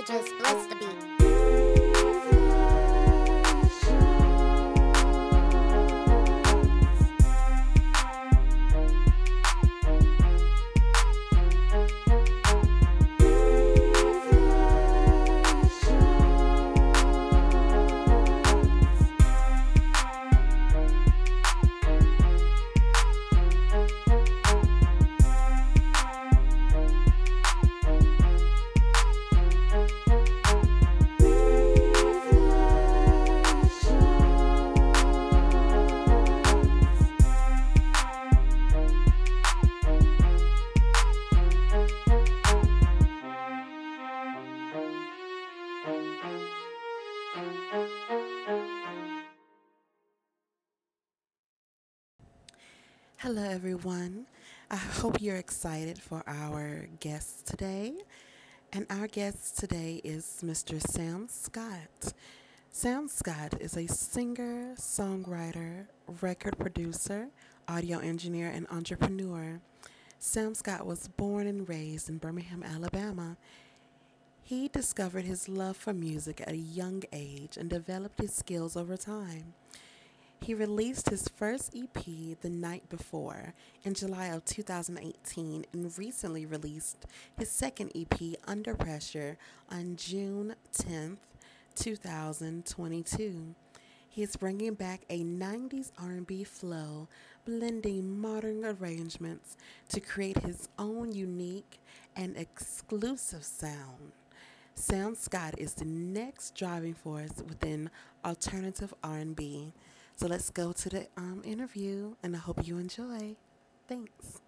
just bless the beat. Hello, everyone. I hope you're excited for our guest today. And our guest today is Mr. Sam Scott. Sam Scott is a singer, songwriter, record producer, audio engineer, and entrepreneur. Sam Scott was born and raised in Birmingham, Alabama. He discovered his love for music at a young age and developed his skills over time. He released his first EP the night before in July of 2018 and recently released his second EP, Under Pressure, on June 10th, 2022. He is bringing back a 90s R&B flow, blending modern arrangements to create his own unique and exclusive sound. Sam Scott is the next driving force within alternative R&B. So let's go to the interview, and I hope you enjoy. Thanks.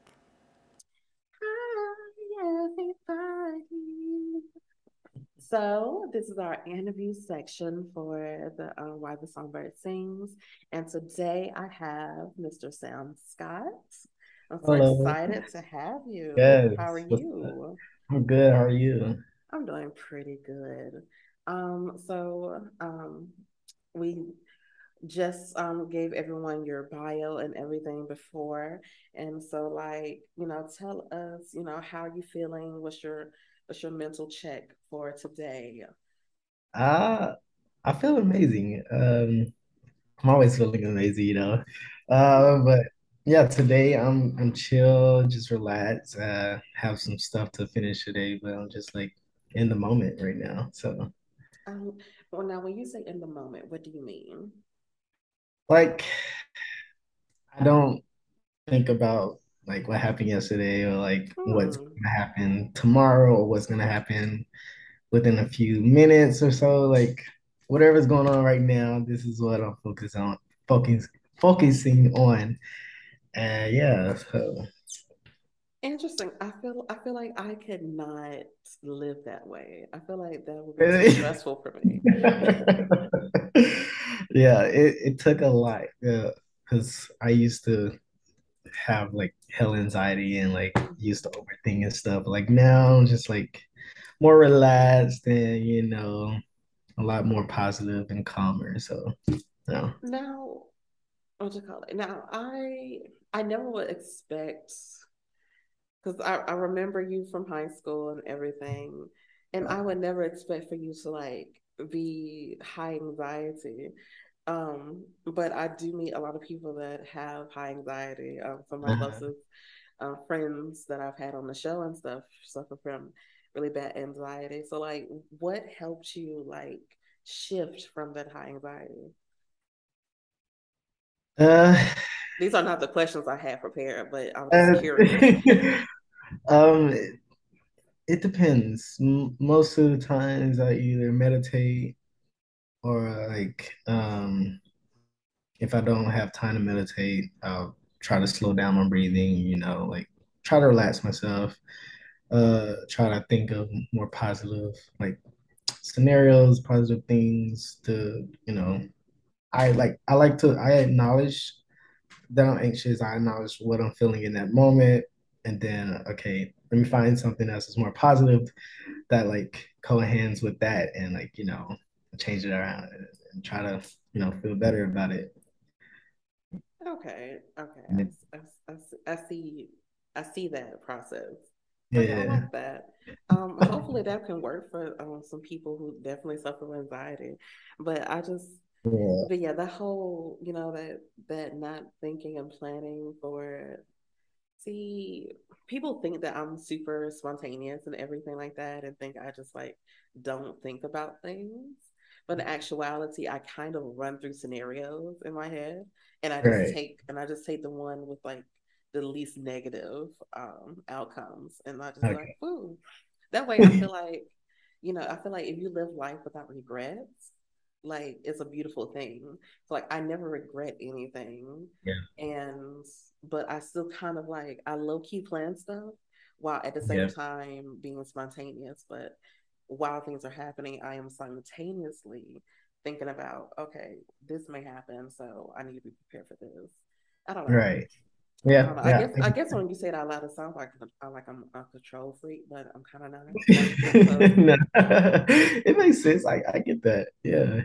Hi, everybody. So this is our interview section for the Why the Songbird Sings, and today I have Mr. Sam Scott. I'm so Hello. excited to have you. How are Yes. What's up? you? I'm good. How are you? I'm doing pretty good. We just gave everyone your bio and everything before, and so tell us how you feeling. What's your mental check for today? Uh, I feel amazing. I'm always feeling amazing, But yeah, today I'm chill, just relax. Have some stuff to finish today, but I'm just like in the moment right now. So um well, now when you say in the moment, what do you mean? like I don't think about like what happened yesterday or like what's Hmm. gonna happen tomorrow or what's gonna happen within a few minutes or so. Like whatever's going on right now, this is what I'm focus, focusing on. And yeah, so Interesting. I feel like I could not live that way. I feel like that would be too really. stressful for me. Yeah, it took a lot. Yeah, because I used to have like hell anxiety and like used to overthink and stuff. Like now I'm just like more relaxed and a lot more positive and calmer. So yeah. Now, what you call it? Now, I never would expect, because I remember you from high school and everything, and I would never expect for you to like be high anxiety. But I do meet a lot of people that have high anxiety. Some of my Uh-huh. closest friends that I've had on the show and stuff suffer from really bad anxiety. So, like, what helped you like shift from that high anxiety? Uh, These are not the questions I had prepared, but I'm just uh, curious. it, it depends. Most of the times I either meditate or if I don't have time to meditate, I'll try to slow down my breathing, like try to relax myself, try to think of more positive like scenarios, positive things to, I acknowledge that I'm anxious. I acknowledge what I'm feeling in that moment. And then, okay, let me find something else that's more positive that like co-hands with that and like, change it around and try to, feel better about it. Okay, okay, And I see that process. Oh yeah, I Yeah. like that. Hopefully that can work for some people who definitely suffer with anxiety. But I just, Yeah. but yeah, that whole, that not thinking and planning for. See, people think that I'm super spontaneous and everything like that, and think I just like don't think about things. But in actuality, I kind of run through scenarios in my head, and Right. I just take the one with like the least negative outcomes, and I just be like, Okay. "Ooh." That way, I feel like if you live life without regrets, like it's a beautiful thing. So, like I never regret anything, Yeah. and but I still kind of like I low key plan stuff while at the same Yeah. time being spontaneous. But while things are happening, I am simultaneously thinking about, okay, this may happen, so I need to be prepared for this. I don't know. Right. I Yeah. don't know. I Yeah. guess I guess when you say it out loud, it sounds like I'm a control freak, but I'm kind of not. So, No. It makes sense. I get that. Yeah.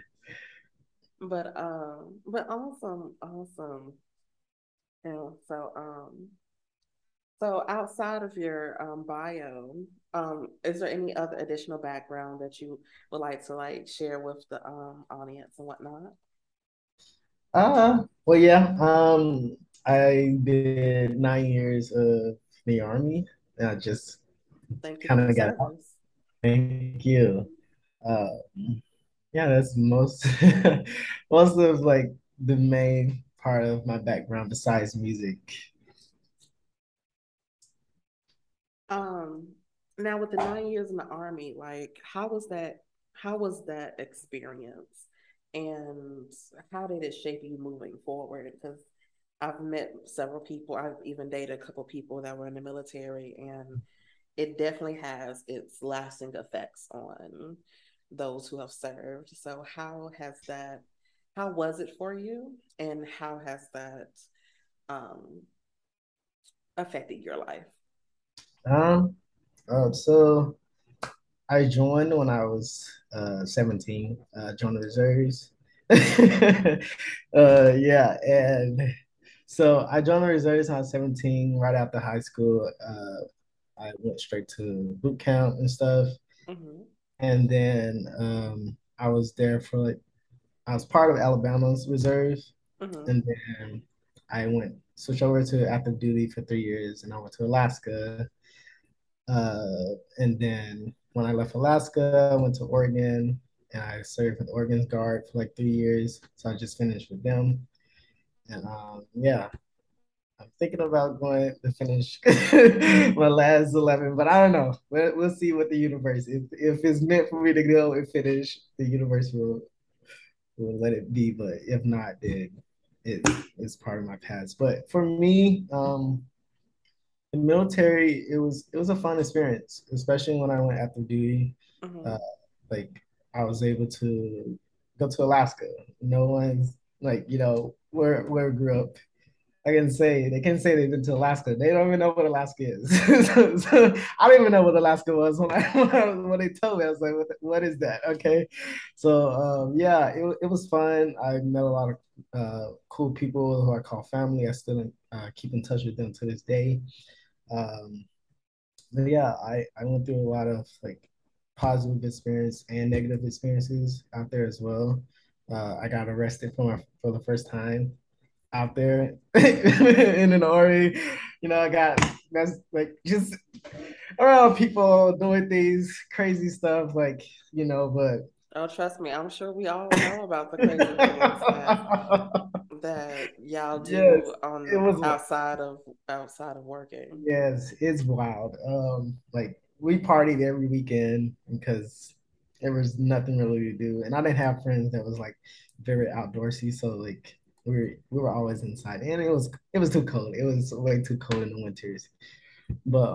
but awesome, awesome. Yeah. So outside of your bio, is there any other additional background that you would like to like share with the audience and whatnot? Well, yeah. I did 9 years of the army. And I just Thank you for kind your of got out. service. Thank you. Uh, yeah, that's most most of like the main part of my background besides music. Um, Now with the 9 years in the army, like how was that experience? And how did it shape you moving forward? Because I've met several people, I've even dated a couple people that were in the military, and it definitely has its lasting effects on those who have served. So how was it for you? And how has that um affected your life? Um, so I joined when I was 17, joined the reserves. Yeah, and so I joined the reserves when I was 17, right after high school. I went straight to boot camp and stuff. Mm-hmm. And then I was there for like, I was part of Alabama's reserve. Mm-hmm. And then I went, switched over to active duty for 3 years, and I went to Alaska. And then when I left Alaska, I went to Oregon and I served with Oregon Guard for like 3 years. So I just finished with them. And yeah, I'm thinking about going to finish my last 11, but I don't know. We'll see what the universe, if it's meant for me to go and finish, the universe will let it be. But if not, then it's part of my past. But for me, the military, it was a fun experience, especially when I went active duty. Mm-hmm. Uh, like I was able to go to Alaska. No one's like, where I grew up. They can say they've been to Alaska. They don't even know what Alaska is. So I didn't even know what Alaska was when they told me. I was like, what is that? Okay. So yeah, it was fun. I met a lot of cool people who I call family. I still keep in touch with them to this day. Um, but yeah, I went through a lot of like positive experience and negative experiences out there as well. I got arrested for the first time out there in an army. I got that's like just around people doing these crazy stuff, like but Oh, trust me, I'm sure we all know about the crazy things that y'all yes, do on it was outside of working. yes, it's wild. Like we partied every weekend because there was nothing really to do, and I didn't have friends that was like very outdoorsy, so like we were always inside, and it was too cold. It was way too cold in the winters. But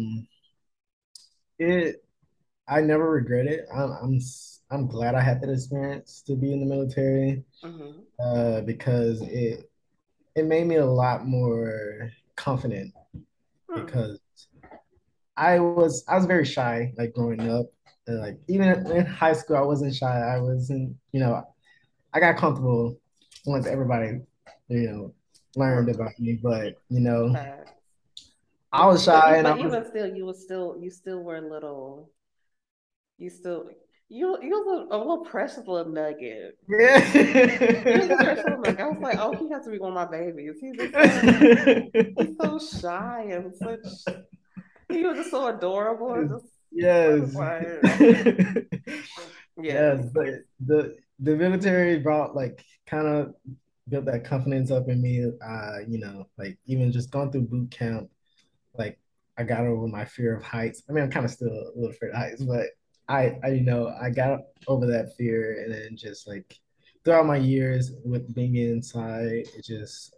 it I never regret it. I'm glad I had that experience to be in the military, Mm-hmm. because it made me a lot more confident Hmm. because I was very shy like growing up. And, like even in high school, I wasn't shy. I wasn't, I got comfortable once everybody, you know, learned about me. But Facts. I was shy and I but was even still, you still were a little, you still, you was a little precious little nugget. You was a yeah. precious little nugget. I was like, oh, he has to be one of my babies. He's so shy and such. He was just so adorable and just Yes. like, Yes, yes. but the military brought like kind of built that confidence up in me. Like even just going through boot camp, like I got over my fear of heights. I mean, I'm kind of still a little afraid of heights, but I got over that fear, and then just like throughout my years with being inside, it just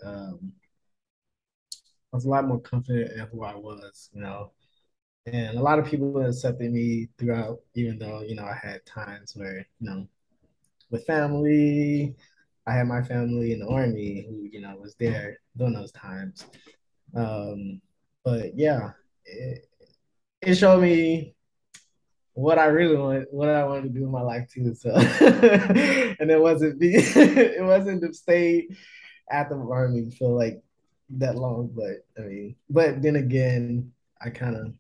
I was a lot more confident in who I was, and a lot of people accepted me throughout, even though I had times where with family. I had my family in the army who, was there during those times. Um, but yeah, it showed me what I wanted to do in my life too. So, and it wasn't be, it wasn't to stay at the army for like that long. But I mean, but then again, I kind of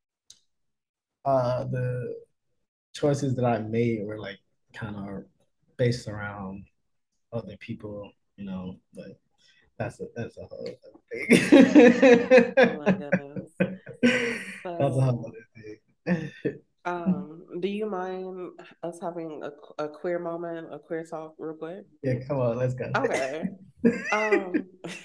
the choices that I made were like kind of based around other people, but that's a whole other Oh my thing. goodness. That's a whole So, other thing. do you mind us having a queer moment, a queer talk real quick? Yeah, come on, let's go. Okay. Um,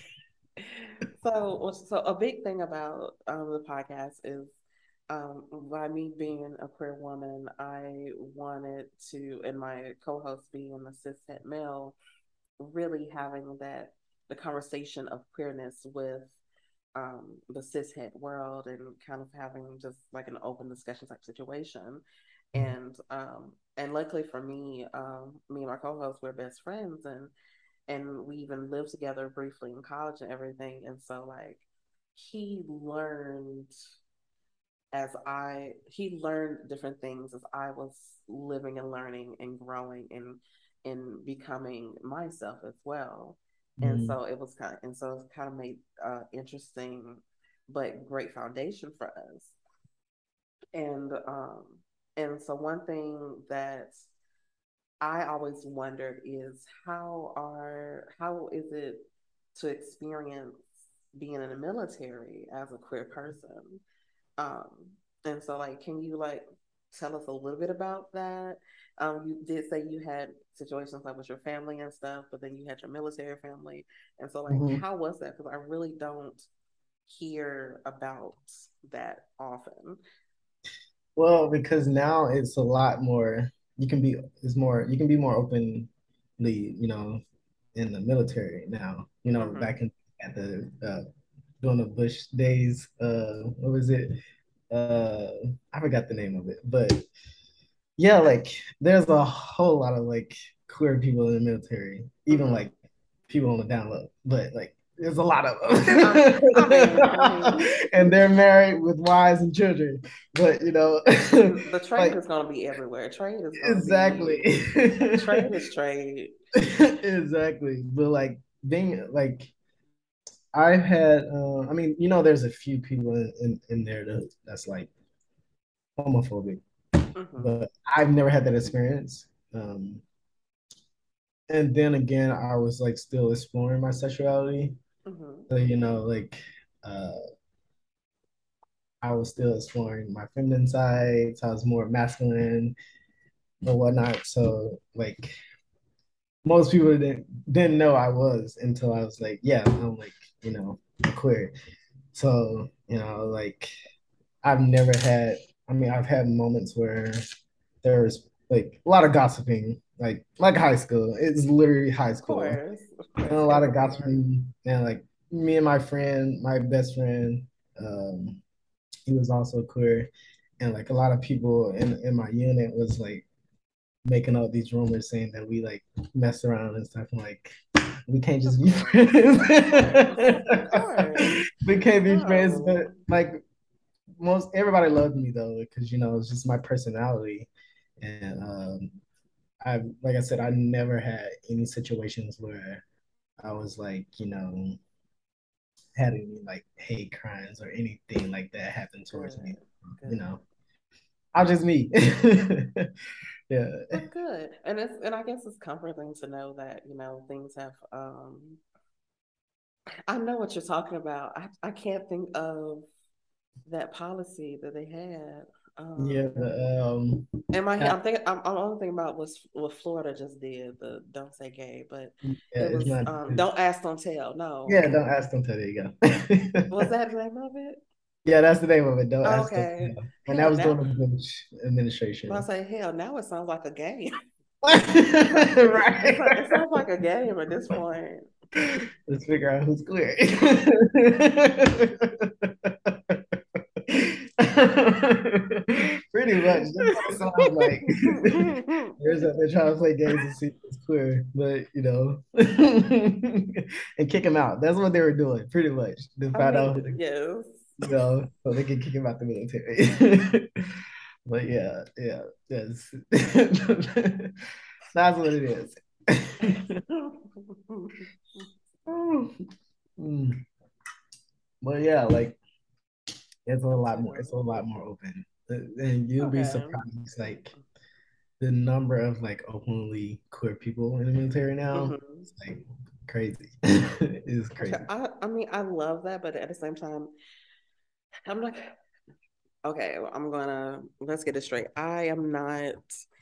so a big thing about the podcast is by me being a queer woman, I wanted to, and my co-host being a cishet male, really having the conversation of queerness with the cishet world and kind of having just like an open discussion type situation. And luckily for me, me and my co-host we're best friends, and we even lived together briefly in college and everything. And so like he learned he learned different things as I was living and learning and growing and becoming myself as well. And Mm, so it kind of made interesting but great foundation for us. And so one thing that I always wondered is how is it to experience being in the military as a queer person? Um, and so like, can you like tell us a little bit about that? You did say you had situations like with your family and stuff, but then you had your military family. And so like, mhm. how was that? Because I really don't hear about that often. Well, because now it's a lot more. You can be more openly, in the military now. Mm-hmm. Back in at the during the Bush days. What was it? Uh, I forgot the name of it, but yeah, like there's a whole lot of like queer people in the military, even Mm-hmm. like people on the down low, but like there's a lot of I them. mean, And they're married with wives and children. But the trade like is going to be everywhere. exactly. Trade is trade. Exactly. But like being like I've had I mean, there's a few people in there that's like homophobic, Mm-hmm. but I've never had that experience. Um, and then again, I was like still exploring my sexuality. Mm-hmm. So, like uh, I was still exploring my feminine side. So I was more masculine or whatnot. So like most people didn't know I was until I was like, yeah, I'm like, queer. So, like I've never had, I mean, I've had moments where there's like a lot of gossiping, like high school. It's literally high school. Of course, And a lot of everywhere. gossiping. And like me and my best friend, he was also queer. And like a lot of people in my unit was like making all these rumors saying that we like mess around and stuff. I'm like, we can't Of just be course, friends. of course, of course. We can't be friends, but No, like most everybody loved me though because it's just my personality, and I like I said I never had any situations where I was like had any like hate crimes or anything like that happen towards me. Good, You good. know, I'm just me. Yeah. Well, good. And I guess it's comforting to know that, things have I know what you're talking about. I can't think of that policy that they had. Yeah. In my head, Uh, I'm only thinking about was what Florida just did, the don't say gay, but yeah, it it's was not. don't ask, don't tell. No. Yeah, don't ask them till there you Was go. that the name of it? Yeah, that's the name of it. Don't ask them. Okay. And that Hell was now during the Bush I administration. say hell now it sounds like a game. Right. It sounds like a game at this point. Let's figure out who's clear. Pretty much. That's what it sounds like. There's that they're trying to play games and see who's clear, but and kick him out. That's what they were doing, pretty much. To I find mean, out, yes. so they can kick him out the military. But yeah, yeah, yes. That's what it is. Mm. But yeah, like it's a lot more. It's a lot more open, and you'll be Okay. surprised, like the number of like openly queer people in the military now. Hmm. It's like crazy. It's Okay. crazy. I mean, I love that, but at the same time, I'm like, okay, well, let's get it straight. I am not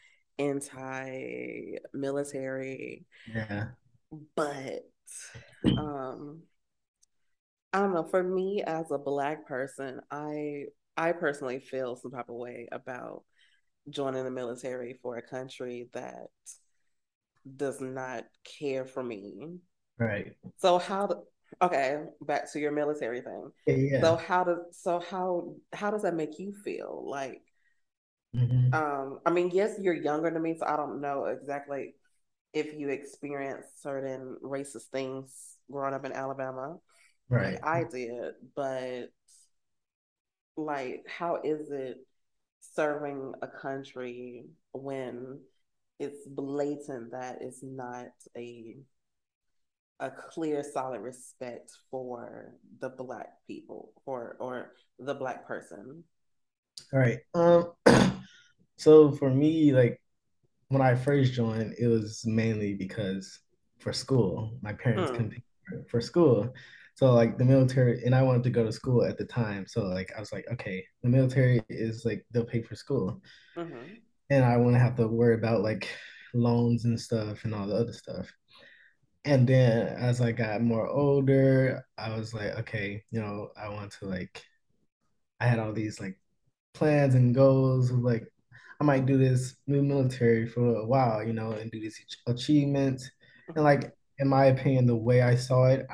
anti-military, Yeah. but um, I don't know. For me as a Black person, I personally feel some type of way about joining the military for a country that does not care for me. Right. So okay, back to your military thing. Yeah. Yeah. So how does that make you feel? Like, Hmm. I mean, yes, you're younger than me, so I don't know exactly if you experienced certain racist things growing up in Alabama, like Right. I did, but like, how is it serving a country when it's blatant that it's not a clear, solid respect for the Black people or the Black person? All right. So for me, like when I first joined, it was mainly because for school, my parents couldn't Mm, pay for school. So like the military, and I wanted to go to school at the time. So like I was like, okay, the military is like they'll pay for school, mm-hmm, and I wouldn't have to worry about like loans and stuff and all the other stuff. And then as I got more older, I was like, okay, I want to like I had all these like plans and goals of like I might do this new military for a while, and do these achievements. And mm-hmm, like in my opinion, the way I saw it,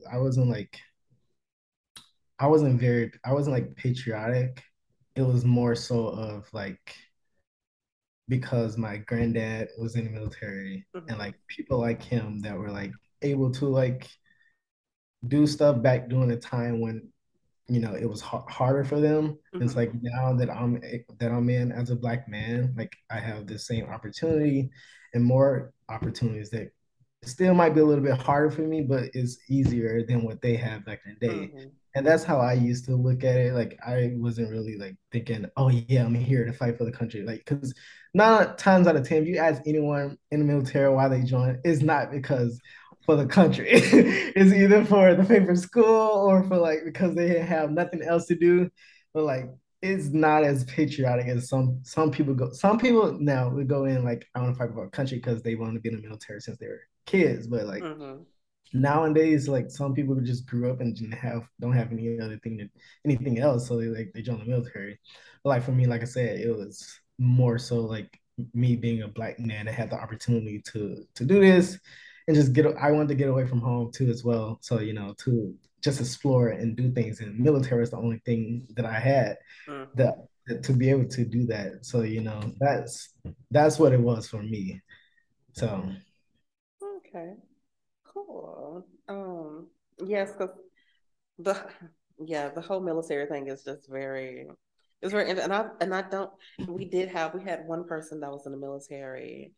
I wasn't like patriotic. It was more so of like because my granddad was in the military and mm-hmm, like people like him that were like able to like do stuff back during the time when it was harder for them. It's like mm-hmm, now that I'm in as a Black man, like I have the same opportunity and more opportunities that still might be a little bit harder for me, but it's easier than what they had back in the day. mm-hmm, And that's how I used to look at it. Like I wasn't really like thinking, oh yeah, I'm here to fight for the country. Like because 9 times out of 10, if you ask anyone in the military why they join, it's not because for the country. It's either for the paper school or for like because they have nothing else to do. But like it's not as patriotic as some people go. Some people now would go in like I want to fight for a country because they want to be in the military since they were kids. But like mm-hmm. nowadays, like some people who just grew up and don't have anything else, so they join the military. But like for me, like I said, it was more so like me being a Black man that had the opportunity to do this and just get. I wanted to get away from home too as well, so to just explore and do things. And military is the only thing that I had that, Mm-hmm. that to be able to do that. So that's what it was for me. So Okay, cool. Yes, because the yeah, the whole military thing is just and I don't we had one person that was in the military.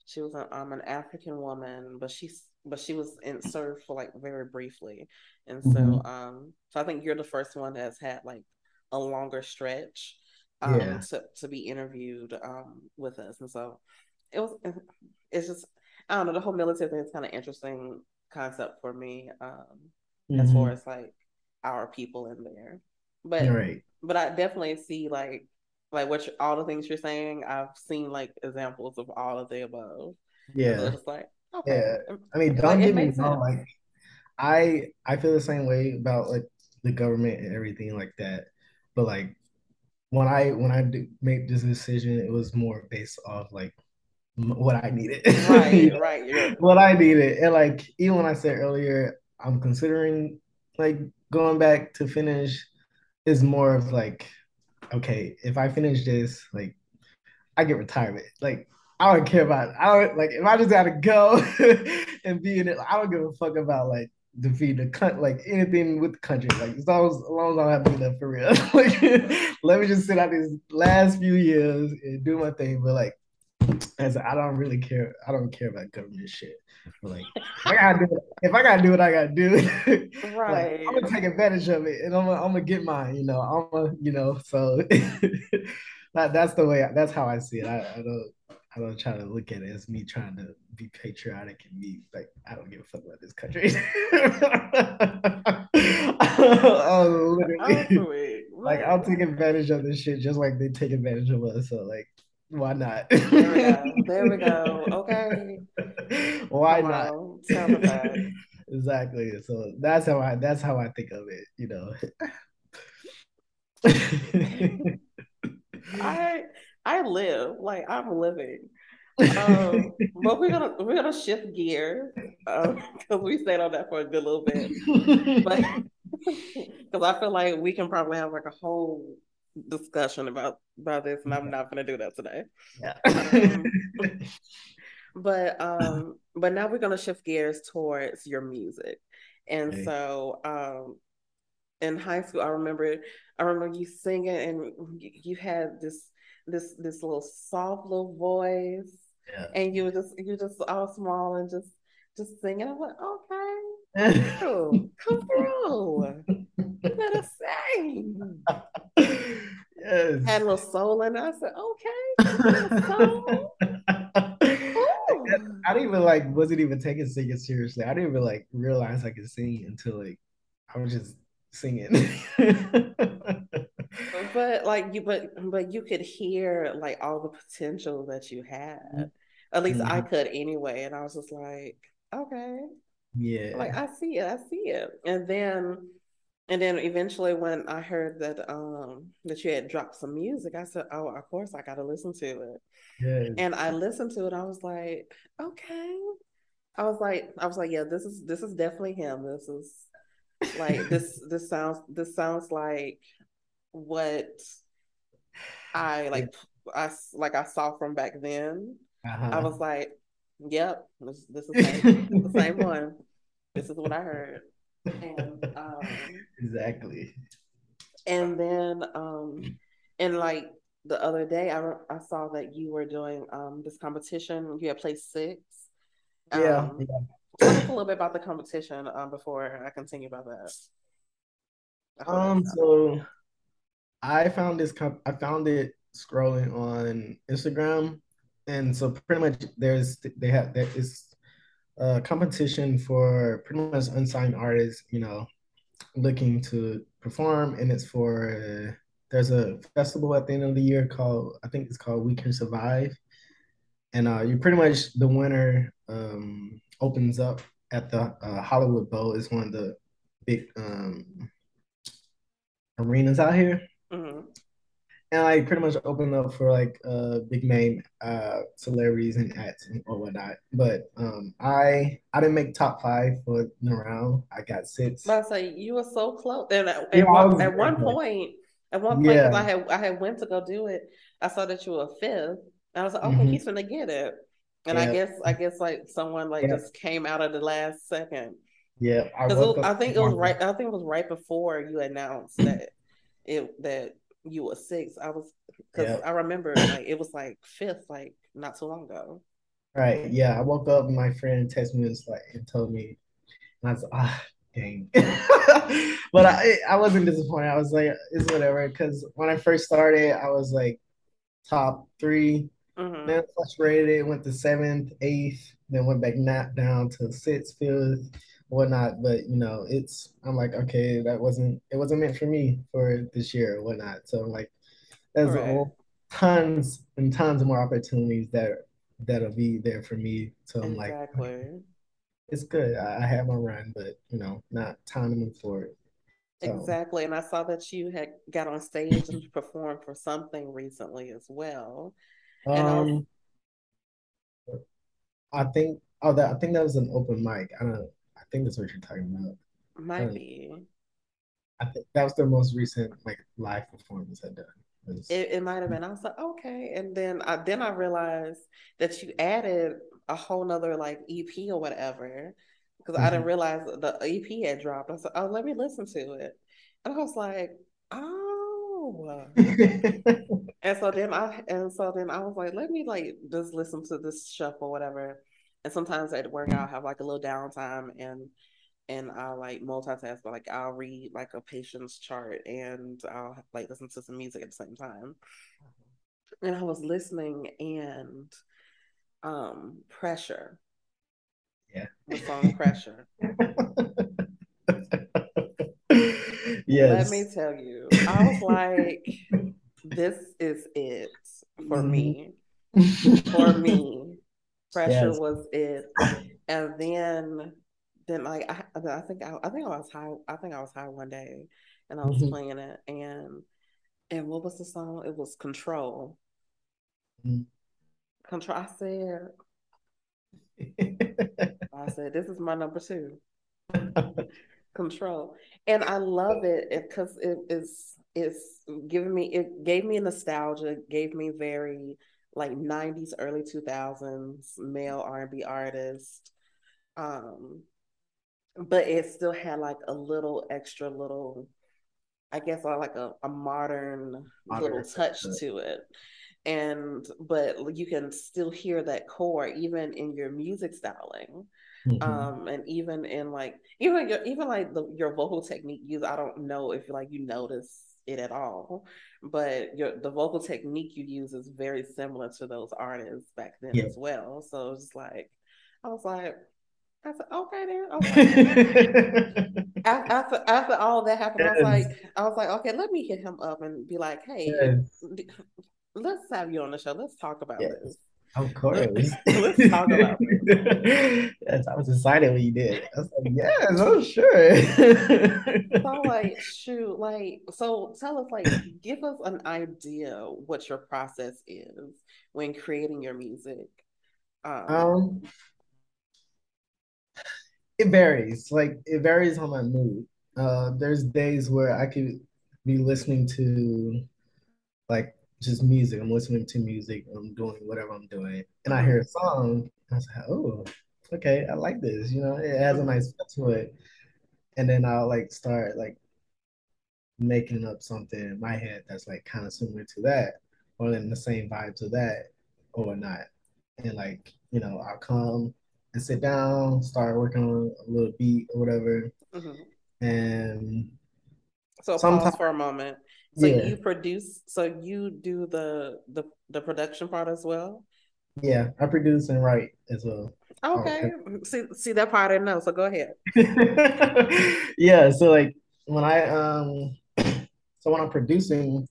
an African woman, but she was in served for like very briefly, and Hmm. so I think you're the first one that's had like a longer stretch Yeah. to be interviewed with us, and so it was it's just I don't know, the whole military thing is kind of interesting concept for me, as far Hmm. as like our people in there, You're but right. I definitely see like all the things you're saying. I've seen like examples of all of the above, and so Yeah. it's just like okay, Yeah. I mean, like don't it get me makes wrong. sense. Like, I feel the same way about like the government and everything like that. But like when I do make this decision, it was more based off like what I needed. You Right, know, right. You're what I needed. And like even when I said earlier, I'm considering like going back to finish is more of like, okay, if I finish this, like I get retirement. Like I don't care about I don't like if I just gotta go and be in it, I don't give a fuck about like defeat the country, like anything with the country. Like as long as I don't have to do that for real. Like let me just sit out these last few years and do my thing. But like as I don't really care, I don't care about government shit. But like if I gotta do what I gotta do, like I'm right. gonna take advantage of it and I'm gonna get mine, you know. I'm gonna, you know, so that's the way that's how I see it. I don't try to look at it as me trying to be patriotic and be like I don't give a fuck about this country. Oh, literally, Oh, sweet. like But I'll take advantage of this shit just like they take advantage of us. So like, why not? there we go. There we go. Okay. Why Come not? on. Sound effect. Exactly. So that's how I think of it, you know. I I live like I'm living. But we're gonna shift gears because we stayed on that for a good little bit. But because I feel like we can probably have like a whole discussion about this, and I'm not gonna do that today. Yeah. Um, but now we're gonna shift gears towards your music, and Okay. so in high school, I remember you singing, and you had this little soft little voice, Yeah. and you were just all small and just singing. I'm like, okay, come through. You better sing. Had Yes. a little soul in it. I said, okay, got a little soul. I Ooh. didn't even like wasn't even taking singing seriously. I didn't even like realize I could sing until like I was just singing. But like but you could hear like all the potential that you had. At least I Mhm. could anyway. And I was just like, okay. Like Yeah. I see it, I see it. And then eventually when I heard that you had dropped some music, I said, oh, of course I gotta listen to it. Yes. And I listened to it, I was like, okay. I was like, yeah, this is definitely him. This is like this sounds like what I Yeah. like I saw from back then. I Uh-huh. was like, yep, this is the same one. This is what I heard. And Exactly. and then and like the other day I saw that you were doing this competition. You had placed six. Yeah. Um Tell us Yeah. a little bit about the competition before I continue about that. I hope that sounds So I found it scrolling on Instagram. And so pretty much there is a competition for pretty much unsigned artists, you know, looking to perform, and it's for there's a festival at the end of the year called I think it's called We Can Survive, and you pretty much the winner opens up at the Hollywood Bowl. Is one of the big arenas out here, hmm and I pretty much opened up for like big name celebrities and acts and or whatnot. But I didn't make top five for the round. I got six. But I say you were so close. And Yeah, I was very close. at one point, because Yeah. I had went to go do it, I saw that you were fifth. And I was like, okay, Hmm. he's gonna get it. And Yeah. I guess like someone like Yeah. just came out of the last second. Yeah. I Because woke up I this think it was morning. right. I think it was right before you announced that you were six. I was because Yeah. I remember like it was like fifth, like not too long ago. Right. Yeah. I woke up and my friend texted me and, like, and told me, and I was dang. But I wasn't disappointed. I was like, it's whatever. Because when I first started, I was like top three. Hmm. Then frustrated, it went to seventh, eighth, then went back not down to sixth, fifth, whatnot. But I'm like, okay, it wasn't meant for me for this year or whatnot. So I'm like, there's Correct. tons and tons more opportunities that'll be there for me. So I'm like, okay, Exactly. it's good. I had my run, but not time to move forward. So Exactly. And I saw that you had got on stage and performed for something recently as well. And I was, um I think that was an open mic. I think that's what you're talking about. might Um, be. I think that was the most recent like live performance I've done. Was It might have been. I was like, okay. And then I realized that you added a whole nother like EP or whatever. Because I didn't Mhm. realize the EP had dropped. I said, oh, let me listen to it. And I was like, oh. And so then I was like, let me like just listen to this shuffle or whatever. And sometimes at work I'll have like a little downtime and I'll like multitask, but like I'll read like a patient's chart and I'll like listen to some music at the same time. And I was listening and Pressure, Yeah. the song Pressure. Let me Yes. tell you, I was like, this is it for Mhm. me. For me, Pressure Yes. was it. And then like I think I was high. I think I was high one day and I was Mhm. playing it and what was the song? It was Control. Control. I said, this is my number two. Control. And I love it because it's giving me it gave me nostalgia, gave me very like 90s, early 2000s male R&B artist. Um, but it still had like a little extra little, I guess, like a modern little Modern touch to it. And but you can still hear that core even in your music styling. Mhm. And even in like even like your vocal technique use, I don't know if like you notice it at all, but the vocal technique you use is very similar to those artists back then Yeah. as well. So it's like I was like I said okay then. I was like after all that happened, Yes. I was like, okay, let me hit him up and be like, hey, Yes. let's have you on the show. Let's talk about Yes. this. Of course. Let's talk about this. Yes, I was excited when you did it. I was like, yes, I'm sure. So like, shoot, like, so tell us, like, give us an idea what your process is when creating your music. Um, Um, it varies. Like it varies on my mood. There's days where I could be listening to like just music. I'm listening to music. I'm doing whatever I'm doing, and I hear mhm, a song. I was like, oh, okay, I like this. It has a mhm, nice feel to it. And then I'll like start like making up something in my head that's like kind of similar to that, or in the same vibe to that, or not. And like I'll come and sit down, start working on a little beat or whatever, mhm. and So pause sometimes for a moment. So yeah, you produce, so you do the production part as well. yeah, I produce and write as well. Oh, Okay. See that part I didn't know. So go ahead. yeah, so like when I so when I'm producing,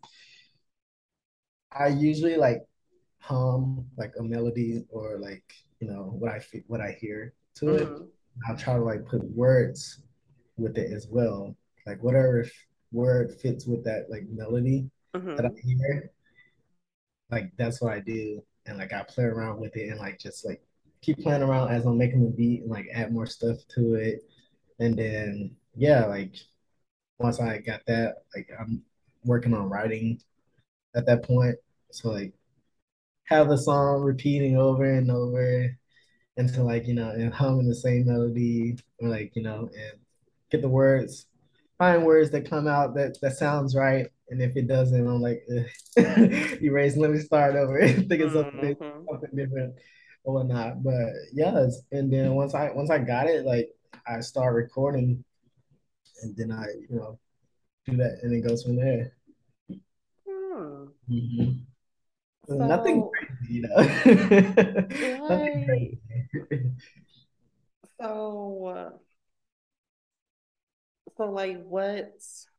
I usually like hum like a melody or like what I hear to it. Hmm. I'll try to like put words with it as well, like whatever word fits with that like melody that I Hmm. hear. Like that's what I do, and like I play around with it and like just like keep playing around as I'm making the beat and like add more stuff to it, and then yeah, like once I got that, like I'm working on writing at that point. So like have the song repeating over and over until like and humming the same melody or like and get the words, find words that come out that sounds right. And if it doesn't, I'm like erase. Let me start over. Think of Hmm. something different. or whatnot. But yes, and then once I got it, like I start recording, and then I do that, and it goes from there. Hmm. Hmm. Nothing So, crazy. Nothing like, crazy. so, like, what?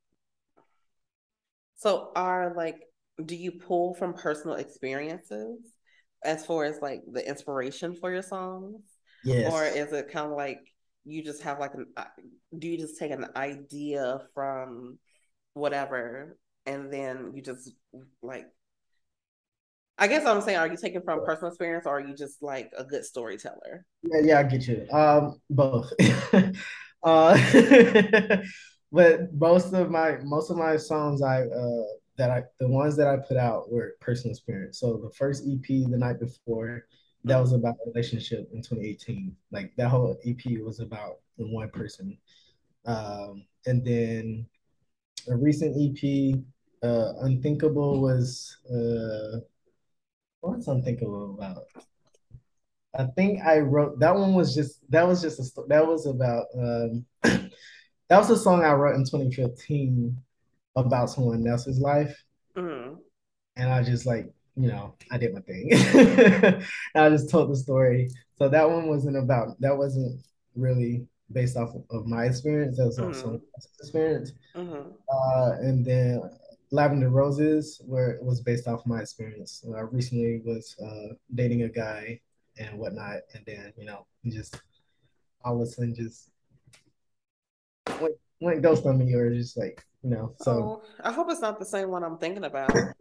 So, do you pull from personal experiences as far as like the inspiration for your songs, or Yes. is it kind of like you just have like do you just take an idea from whatever and then you just like I guess I'm saying, are you taking from personal experience or are you just like a good storyteller? Yeah, yeah, I get you. Both. uh, but most of my songs the ones that I put out were personal experience. So the first EP, The Night Before, that was Mm. about a relationship in 2018. Like that whole EP was about the one person. And then a recent EP, Unthinkable was what's Unthinkable about? I think I wrote that one was just that was about that was a song I wrote in 2015 about someone else's life, Mm. and I just like I did my thing. I just told the story. So that wasn't really based off of my experience. That was off someone Mm. else's experience. Mm. And then Lavender Roses, where it was based off my experience. I recently was dating a guy and whatnot, and then he just all of a sudden just went ghost on me, or just like so. Oh, I hope it's not the same one I'm thinking about.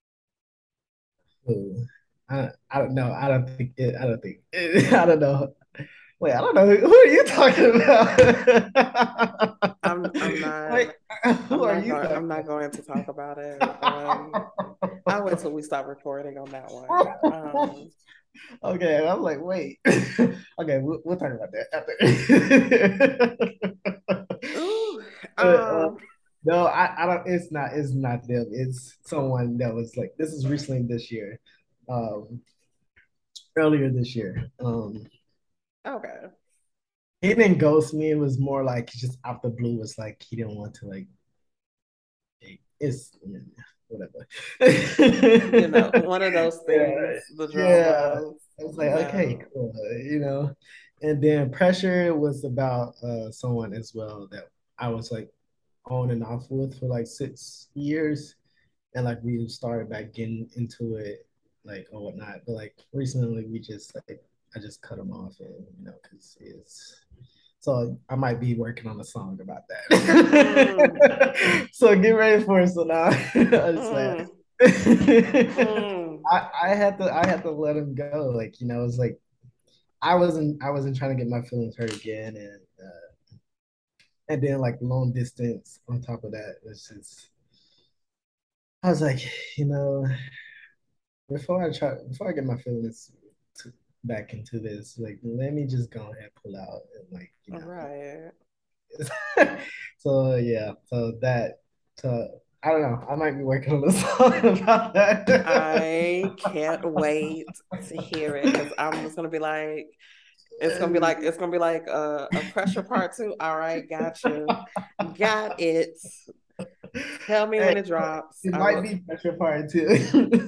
Ooh, I don't know. I don't think it. I don't think. I don't know. Wait, I don't know. Who are you talking about? I'm not Wait, who are you I'm talking not going to talk about it. I'll wait about? till we stop recording on that one. Okay, and I'm like, wait. Okay, we'll talk about that after. Ooh, Uh, um, no, I don't. It's not them. It's someone that was like. This is recently this year, um, earlier this year. okay. He didn't ghost me. It was more like he just out the blue was like he didn't want to like. It's whatever. One of those Yeah, things, the yeah. dramas. I was like, okay, No. cool, And then Pressure was about someone as well that I was like on and off with for like 6 years, and like we started back getting into it, like or whatnot. But like recently, we just like I just cut him off, and because it's so I might be working on a song about Mm, that. So get ready for it. So now I just like mm, mm. I had to let him go. Like it's like I wasn't trying to get my feelings hurt again, and then like long distance on top of that. It's just I was like, you know, before I get my feelings back into this, like let me just go ahead and pull out and like Right. so yeah, so I don't know. I might be working on a song about that. I can't wait to hear it because I'm just gonna be like, it's gonna be like a pressure part two. All right, got you, got it. Tell me Hey, when it drops. it I might will. be pressure part too.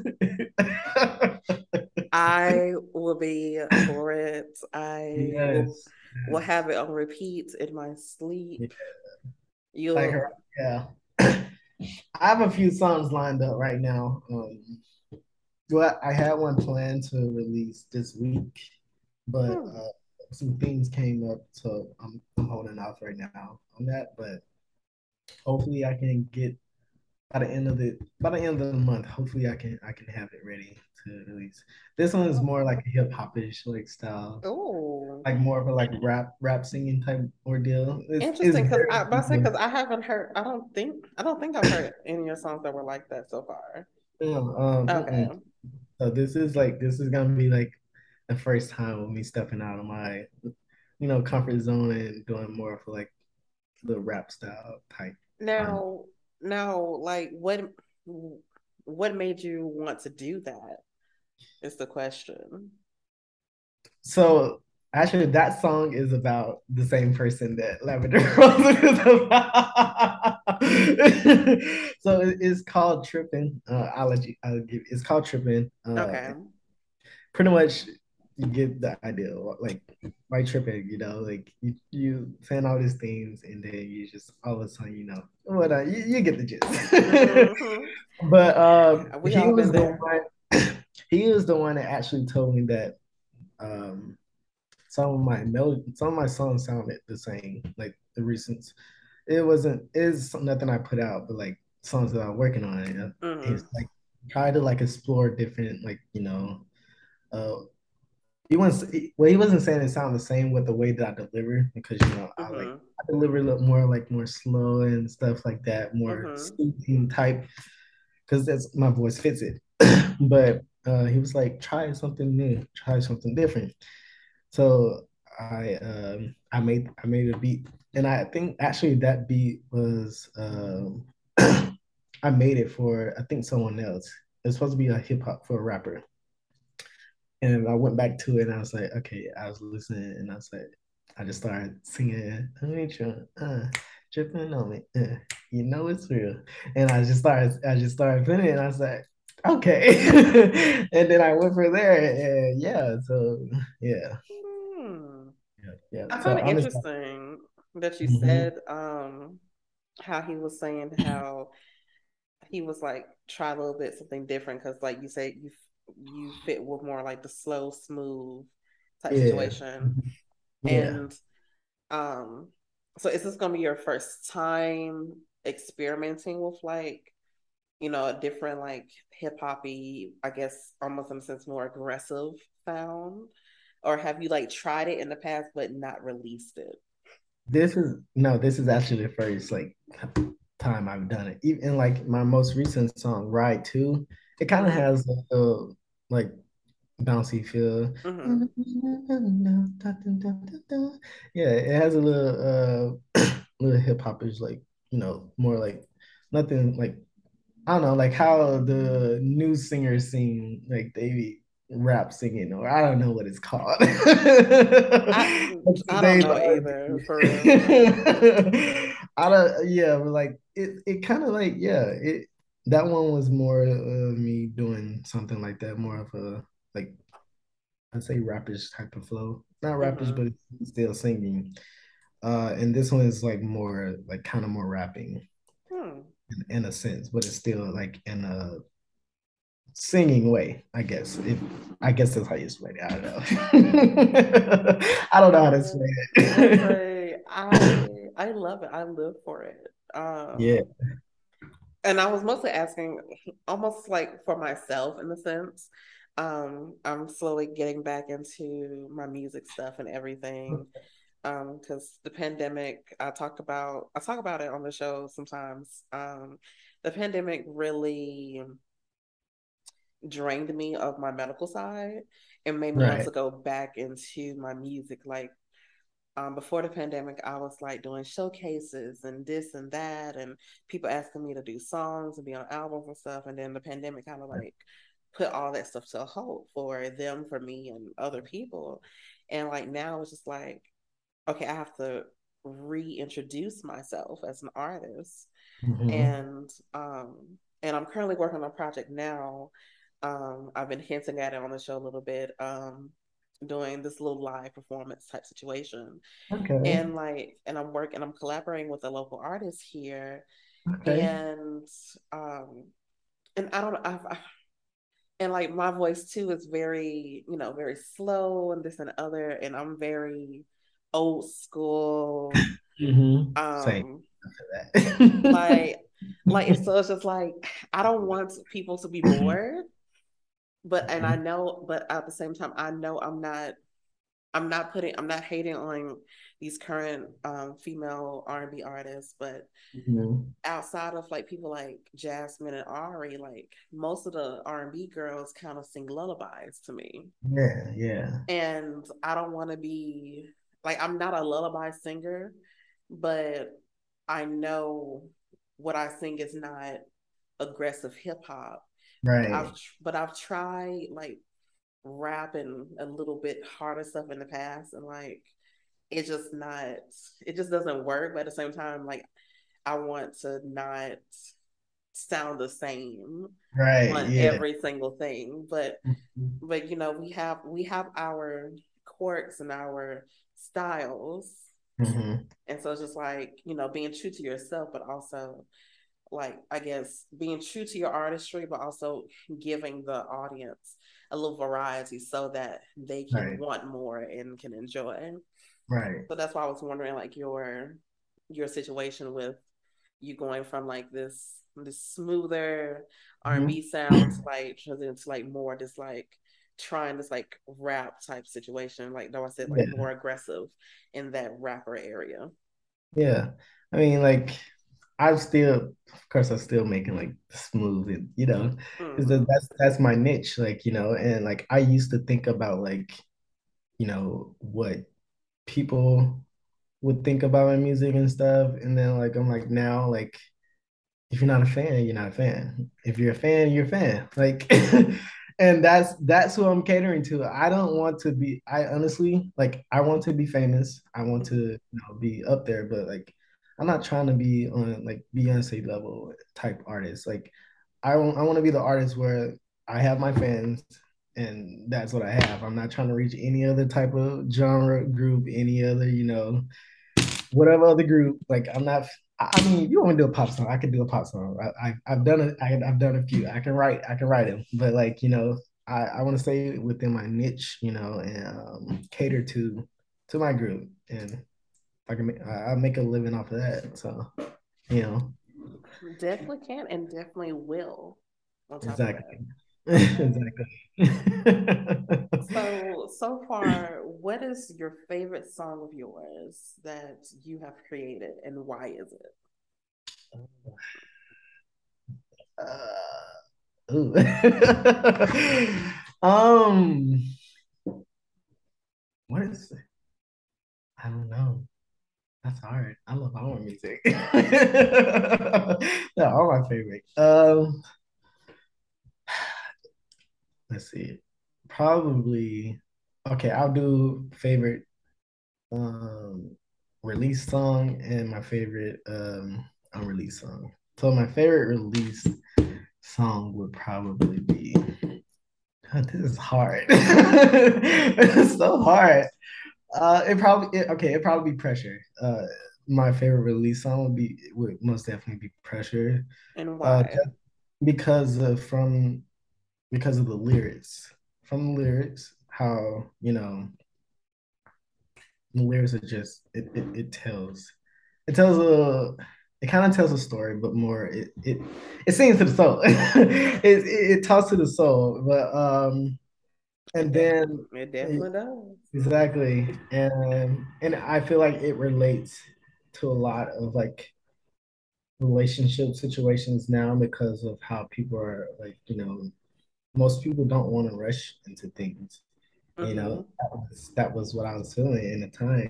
I will be for it. I will Yes, will have it on repeat in my sleep. yes. Like You'll. her, yeah. I have a few songs lined up right now. Well, I had one planned to release this week, but Hmm. some things came up, so I'm holding off right now on that. But hopefully, I can get by the end of the month. Hopefully, I can have it ready to release. This one is more like a hip hopish like style, Oh, like more of a like rap singing type ordeal. It's interesting. Because very because good. I haven't heard. I don't think I've heard any of your songs that were like that so far. Yeah, Okay. So this is gonna be like the first time with me stepping out of my comfort zone and doing more for like the rap style type R&B. Now, like what made you want to do that? Is the question. So actually, that song is about the same person that Lavender Rose is about. So it's called Tripping. I'll give it's called Tripping. Okay. Pretty much you get the idea. Like by tripping, like you saying all these things, and then you just all of a sudden, what you get the gist. Hmm. But We all been there. he was the one that actually told me that um some of my songs sounded the same, like the recent. It's nothing I put out, but like songs that I'm working on. He's Hmm. like try to like explore different, like uh he wants well he wasn't saying it sound the same with the way that I deliver, because Hmm. I deliver a little more like more slow and stuff like that, more Hmm. soothing type, because that's my voice fits it. But he was like, try something new, try something different. So I made a beat, and I think actually that beat was I made it for, I think, someone else. It's supposed to be a hip hop for a rapper. And I went back to it and I was like, okay, I was listening and I was like, I just started singing, tripping on me. You know it's real. And I just started putting it and I was like, okay. And then I went from there and yeah, so yeah. Hmm. Yeah, yeah. I So find it honestly, interesting that you mhm. said how he was saying how he was like try a little bit something different because like you say you fit with more like the slow smooth type Yeah. situation. Mhm. Yeah. And um so is this gonna be your first time experimenting with like a different like hip hoppy, I guess almost in a sense more aggressive sound? Or have you like tried it in the past but not released it? This is actually the first like time I've done it. Even like my most recent song, Ride 2, it kind of Mm-hmm. has a like bouncy feel. Mm-hmm. Yeah, it has a little little hip hopish, like, more like nothing like, I don't know, like how the new singers sing, like they rap singing, or I don't know what it's called. I But I don't today's know either, for real. I don't, yeah, but like it kind of like, yeah, that one was more me doing something like that, more of a like, I'd say rapish type of flow. Not rapish, Mm-hmm. but it's still singing. And this one is like more like kind of more rapping Hmm. in a sense, but it's still like in a singing way, I guess. I guess that's how you explain it. I don't know. I don't know how to Uh, explain let's it. say I love it. I live for it. Yeah. And I was mostly asking almost like for myself in a sense. I'm slowly getting back into my music stuff and everything. Because the pandemic, I talk about it on the show sometimes. The pandemic really drained me of my medical side and made me want Right. to go back into my music. Like before the pandemic, I was like doing showcases and this and that, and people asking me to do songs and be on albums and stuff. And then the pandemic kind of like put all that stuff to a halt for them, for me, and other people. And like now it's just like, okay, I have to reintroduce myself as an artist. Hmm. And and I'm currently working on a project now. I've been hinting at it on the show a little bit. Doing this little live performance type situation, Okay. and I'm collaborating with a local artist here, Okay. and um and I don't and like my voice too is very, very slow and this and other, and I'm very old school. Same um for that. like it's so it's just like I don't want people to be bored, but and I know, but at the same time I know I'm not hating on these current female R&B artists, but Mhm. outside of like people like Jasmine and Ari, like most of the R&B girls kind of sing lullabies to me. Yeah, yeah. And I don't want to be like, I'm not a lullaby singer, but I know what I sing is not aggressive hip hop. But I've Right. but I've tried like rapping a little bit harder stuff in the past, and like it's just not, it just doesn't work. But at the same time, like I want to not sound the same Right. on Yeah. every single thing. But you know, we have our quirks and our styles. Hmm. And so it's just like, you know, being true to yourself, but also like I guess being true to your artistry, but also giving the audience a little variety so that they can Right. want more and can enjoy. Right. So that's why I was wondering like your situation with you going from like this smoother R&B Mhm. sound to like transition to like more this like trying this like rap type situation, like though I said like Yeah. more aggressive in that rapper area. Yeah. I mean, like, I'm still, of course, I'm still making like smooth, and, because Mm-hmm. that's my niche, like, and like I used to think about like, what people would think about my music and stuff, and then like I'm like now, like, if you're not a fan, you're not a fan. If you're a fan, you're a fan. Like, and that's who I'm catering to. I don't want to be. I honestly like. I want to be famous. I want to, Mm-hmm. be up there. But like, I'm not trying to be on like Beyonce level type artist. Like, I want to be the artist where I have my fans, and that's what I have. I'm not trying to reach any other type of genre group, any other, whatever other group. Like I'm not. I mean, if you want to do a pop song, I can do a pop song. I've done it. I've done a few. I can write them. But like I want to stay within my niche, and cater to my group, and I make a living off of that. So you know Definitely can and definitely will on top of that. exactly. Okay. Exactly. So far, what is your favorite song of yours that you have created and why is it? Ooh. um, what is it? I don't know. That's hard. I love all my music. They're all my favorite. Let's see. Probably okay, I'll do favorite um release song and my favorite unreleased song. So my favorite release song would probably be this is hard. It's so hard. It'd probably be Pressure. My favorite release song would most definitely be Pressure. And why? Just because of the lyrics. From the lyrics, how the lyrics are just it tells a it kind of tells a story, but more it sings to the soul. It talks to the soul, but and then It definitely does. exactly, and I feel like it relates to a lot of like relationship situations now because of how people are like, most people don't want to rush into things. Mm-hmm. That was what I was feeling in the time,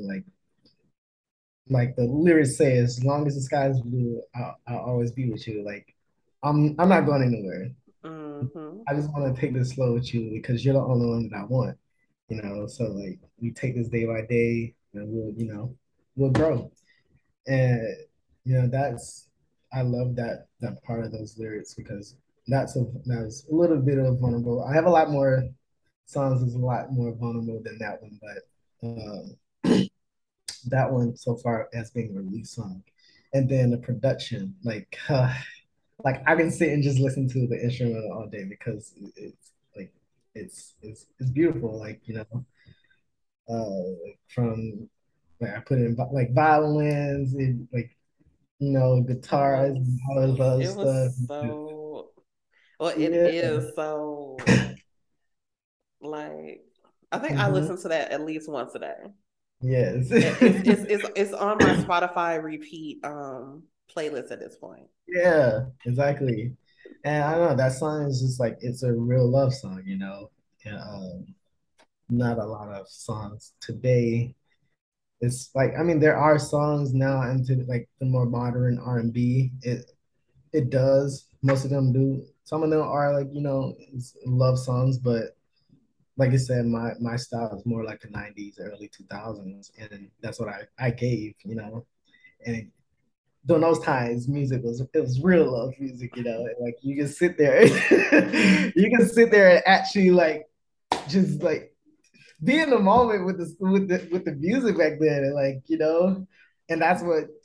like the lyrics say, as long as the sky is blue, I'll always be with you. Like I'm not going anywhere. Mm-hmm. I just want to take this slow with you because you're the only one that I want. So like we take this day by day and we'll grow. And that's I love that part of those lyrics because that's a little bit of vulnerable. I have a lot more songs that's a lot more vulnerable than that one, but that one so far as being a release song. And then the production, like I can sit and just listen to the instrumental all day because it's like it's beautiful. Like from like I put in like violins and like It guitars was and all this other it was stuff. so well, it Yeah. is so like I think I Hmm. listen to that at least once a day. Yes. It's on my Spotify repeat playlist at this point. Yeah, exactly. And I don't know, that song is just like it's a real love song, And, not a lot of songs today. It's like I mean there are songs now into like the more modern R&B. It does. Most of them do. Some of them are like, it's love songs, but like I said, my style is more like the '90s, early 2000s, and that's what I gave, And during those times, music was real love music, and, like you can sit there, you can sit there and actually like just like be in the moment with the music back then, and like and that's what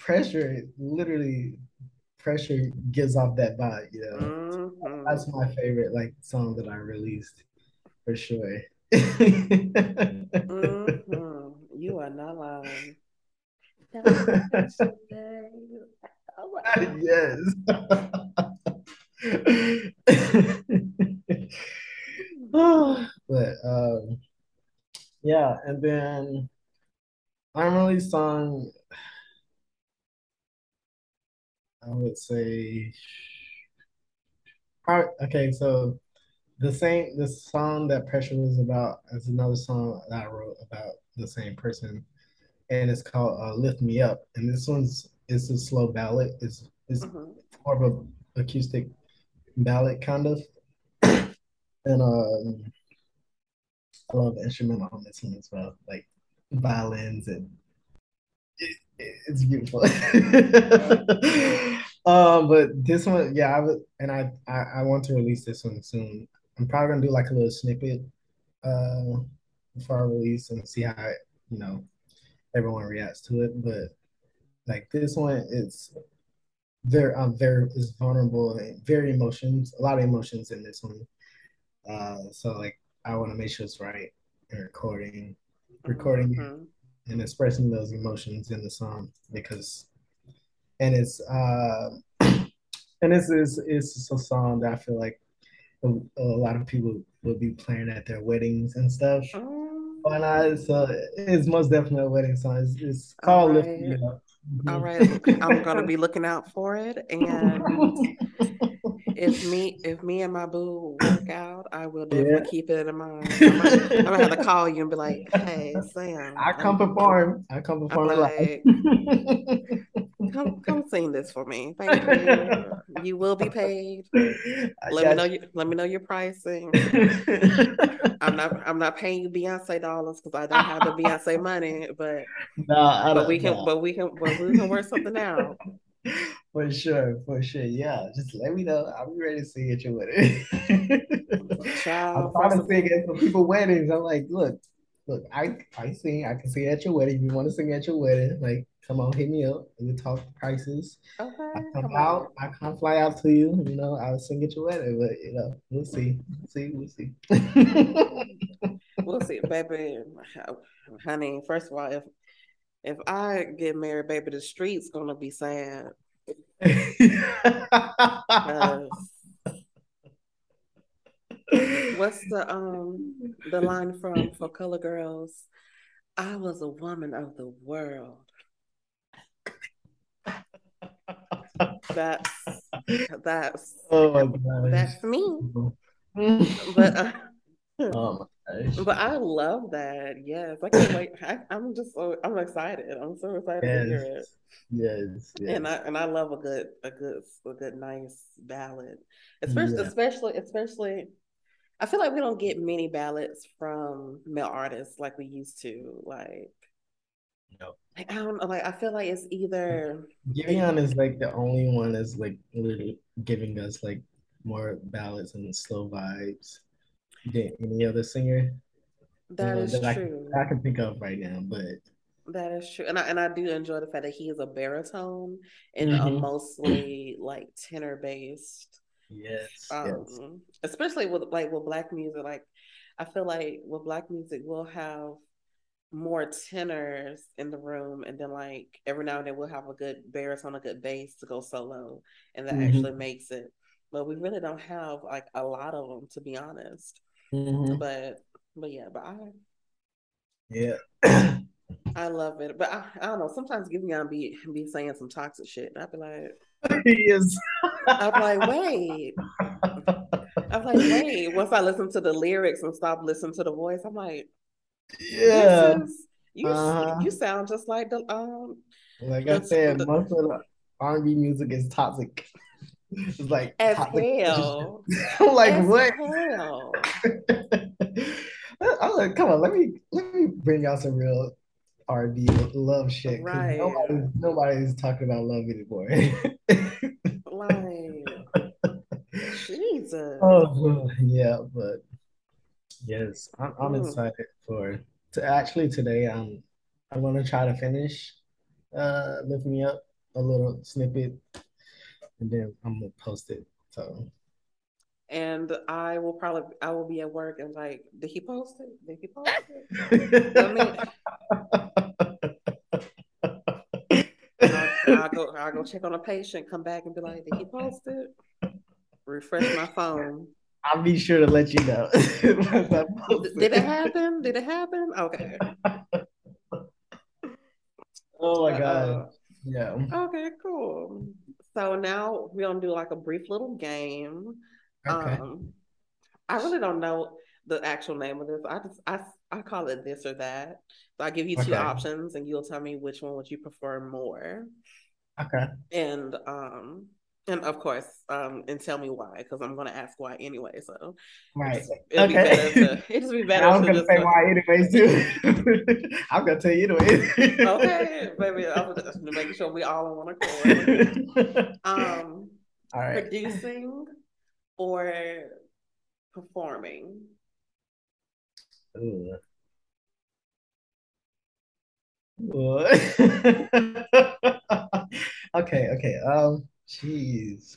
pressure gives off that vibe. Mm-hmm. That's my favorite like song that I released for sure. Mm-hmm. You are not lying. Don't pressure, babe. All right. Yes. But yeah, and then unreleased song, I would say, okay, so the song that Pressure was about is another song that I wrote about the same person, and it's called "Lift Me Up." And this one's it's a slow ballad. It's Mm-hmm. more of a acoustic ballad kind of, and I love the instrumental on this one as well, like violins and it's beautiful. But this one, yeah, I would, and I want to release this one soon. I'm probably gonna do like a little snippet uh before I release and see how you know everyone reacts to it. But like this one, it's very is vulnerable and very emotions, a lot of emotions in this one. So like I want to make sure it's right in recording Mm-hmm. and expressing those emotions in the song because and it's a song that I feel like a lot of people will be playing at their weddings and stuff. Mm. Why not? So it's most definitely a wedding song. It's All called "Lift right. Me Up." All right. I'm gonna Mhm. be looking out for it. And if me and my boo work out, I will Yeah. definitely keep it in mind. I'm gonna have to call you and be like, "Hey, Sam, I come perform. I come I'm perform like, live. come sing this for me. Thank you. You will be paid. I got Let me know your pricing. you. I'm not paying you Beyonce dollars because I don't have the Beyonce money, No, I but we don't can know. but we can work something out. For sure, for sure. Yeah, just let me know. I'll be ready to sing at your wedding. I'm Child, trying first to of sing all, at some people's weddings. I'm like, look, I sing. I can sing at your wedding. If you want to sing at your wedding, like, come on, hit me up. We talk prices. I okay, come I'm like, out. I come fly out to you. I'll sing at your wedding. But we'll see. We'll see. we'll see, baby, honey. First of all, if I get married, baby, the streets gonna be sad. 'Cause what's the line from For Color Girls? I was a woman of the world. That's that's Oh my gosh. that's me. Oh But my gosh. but I love that. Yes, I can't wait. I'm excited. I'm so excited to hear Yes. it. Yes. And I Yes. and I love a good nice ballad. Especially Yeah. especially especially I feel like we don't get many ballads from male artists like we used to. No. Like I don't know, like I feel like it's either they Giveon is like the only one that's like literally giving us like more ballads and slow vibes than any other singer, that is that true. I can think of right now. But That is true. And I do enjoy the fact that he is a baritone and a Mhm. mostly like tenor based Yes, yes. especially with black music. Like I feel like with black music we'll have more tenors in the room and then like every now and then we'll have a good baritone, a good bass to go solo and that actually Hmm. makes it. But we really don't have like a lot of them to be honest. Hmm. But but yeah, but Yeah. I love it. But I don't know, sometimes Giveon be saying some toxic shit. And He is. I'd be like, wait. I'm like, wait. Once I listen to the lyrics and stop listening to the voice, I'm like, this Yeah. is you Uh-huh. sound just like Like I said, the most of the R&B music is toxic. It's like as toxic relationship. hell. I'm like, As what? hell. come on, let me bring y'all some real R&B love shit because Right. nobody's talking about love anymore. Like, Jesus. Oh yeah, but yes, I'm Mm. excited for to actually today. I'm gonna try to finish Lift Me Up a little snippet and then I'm gonna post it. So And I will be at work and like, did he post it? Did he post it? Let me I'll go check on a patient, come back and be like, did he post it? Refresh my phone. I'll be sure to let you know once I post Did it it. happen? Did it happen? Okay. Oh my But God. Yeah. okay, cool. So now we're gonna do like a brief little game. Okay. Um, I really don't know the actual name of this. I call it this or that. So I give you two Okay. options, and you'll tell me which one would you prefer more. Okay. And and of course, and tell me why, because I'm gonna ask why anyway. So Right. it'll be better Okay. to it just be And I better was to gonna just say why anyways too. I'm gonna tell you anyways. okay, baby. I'm just making sure we all on one accord. Um, All right. producing or performing. Ooh. Okay, okay. Jeez.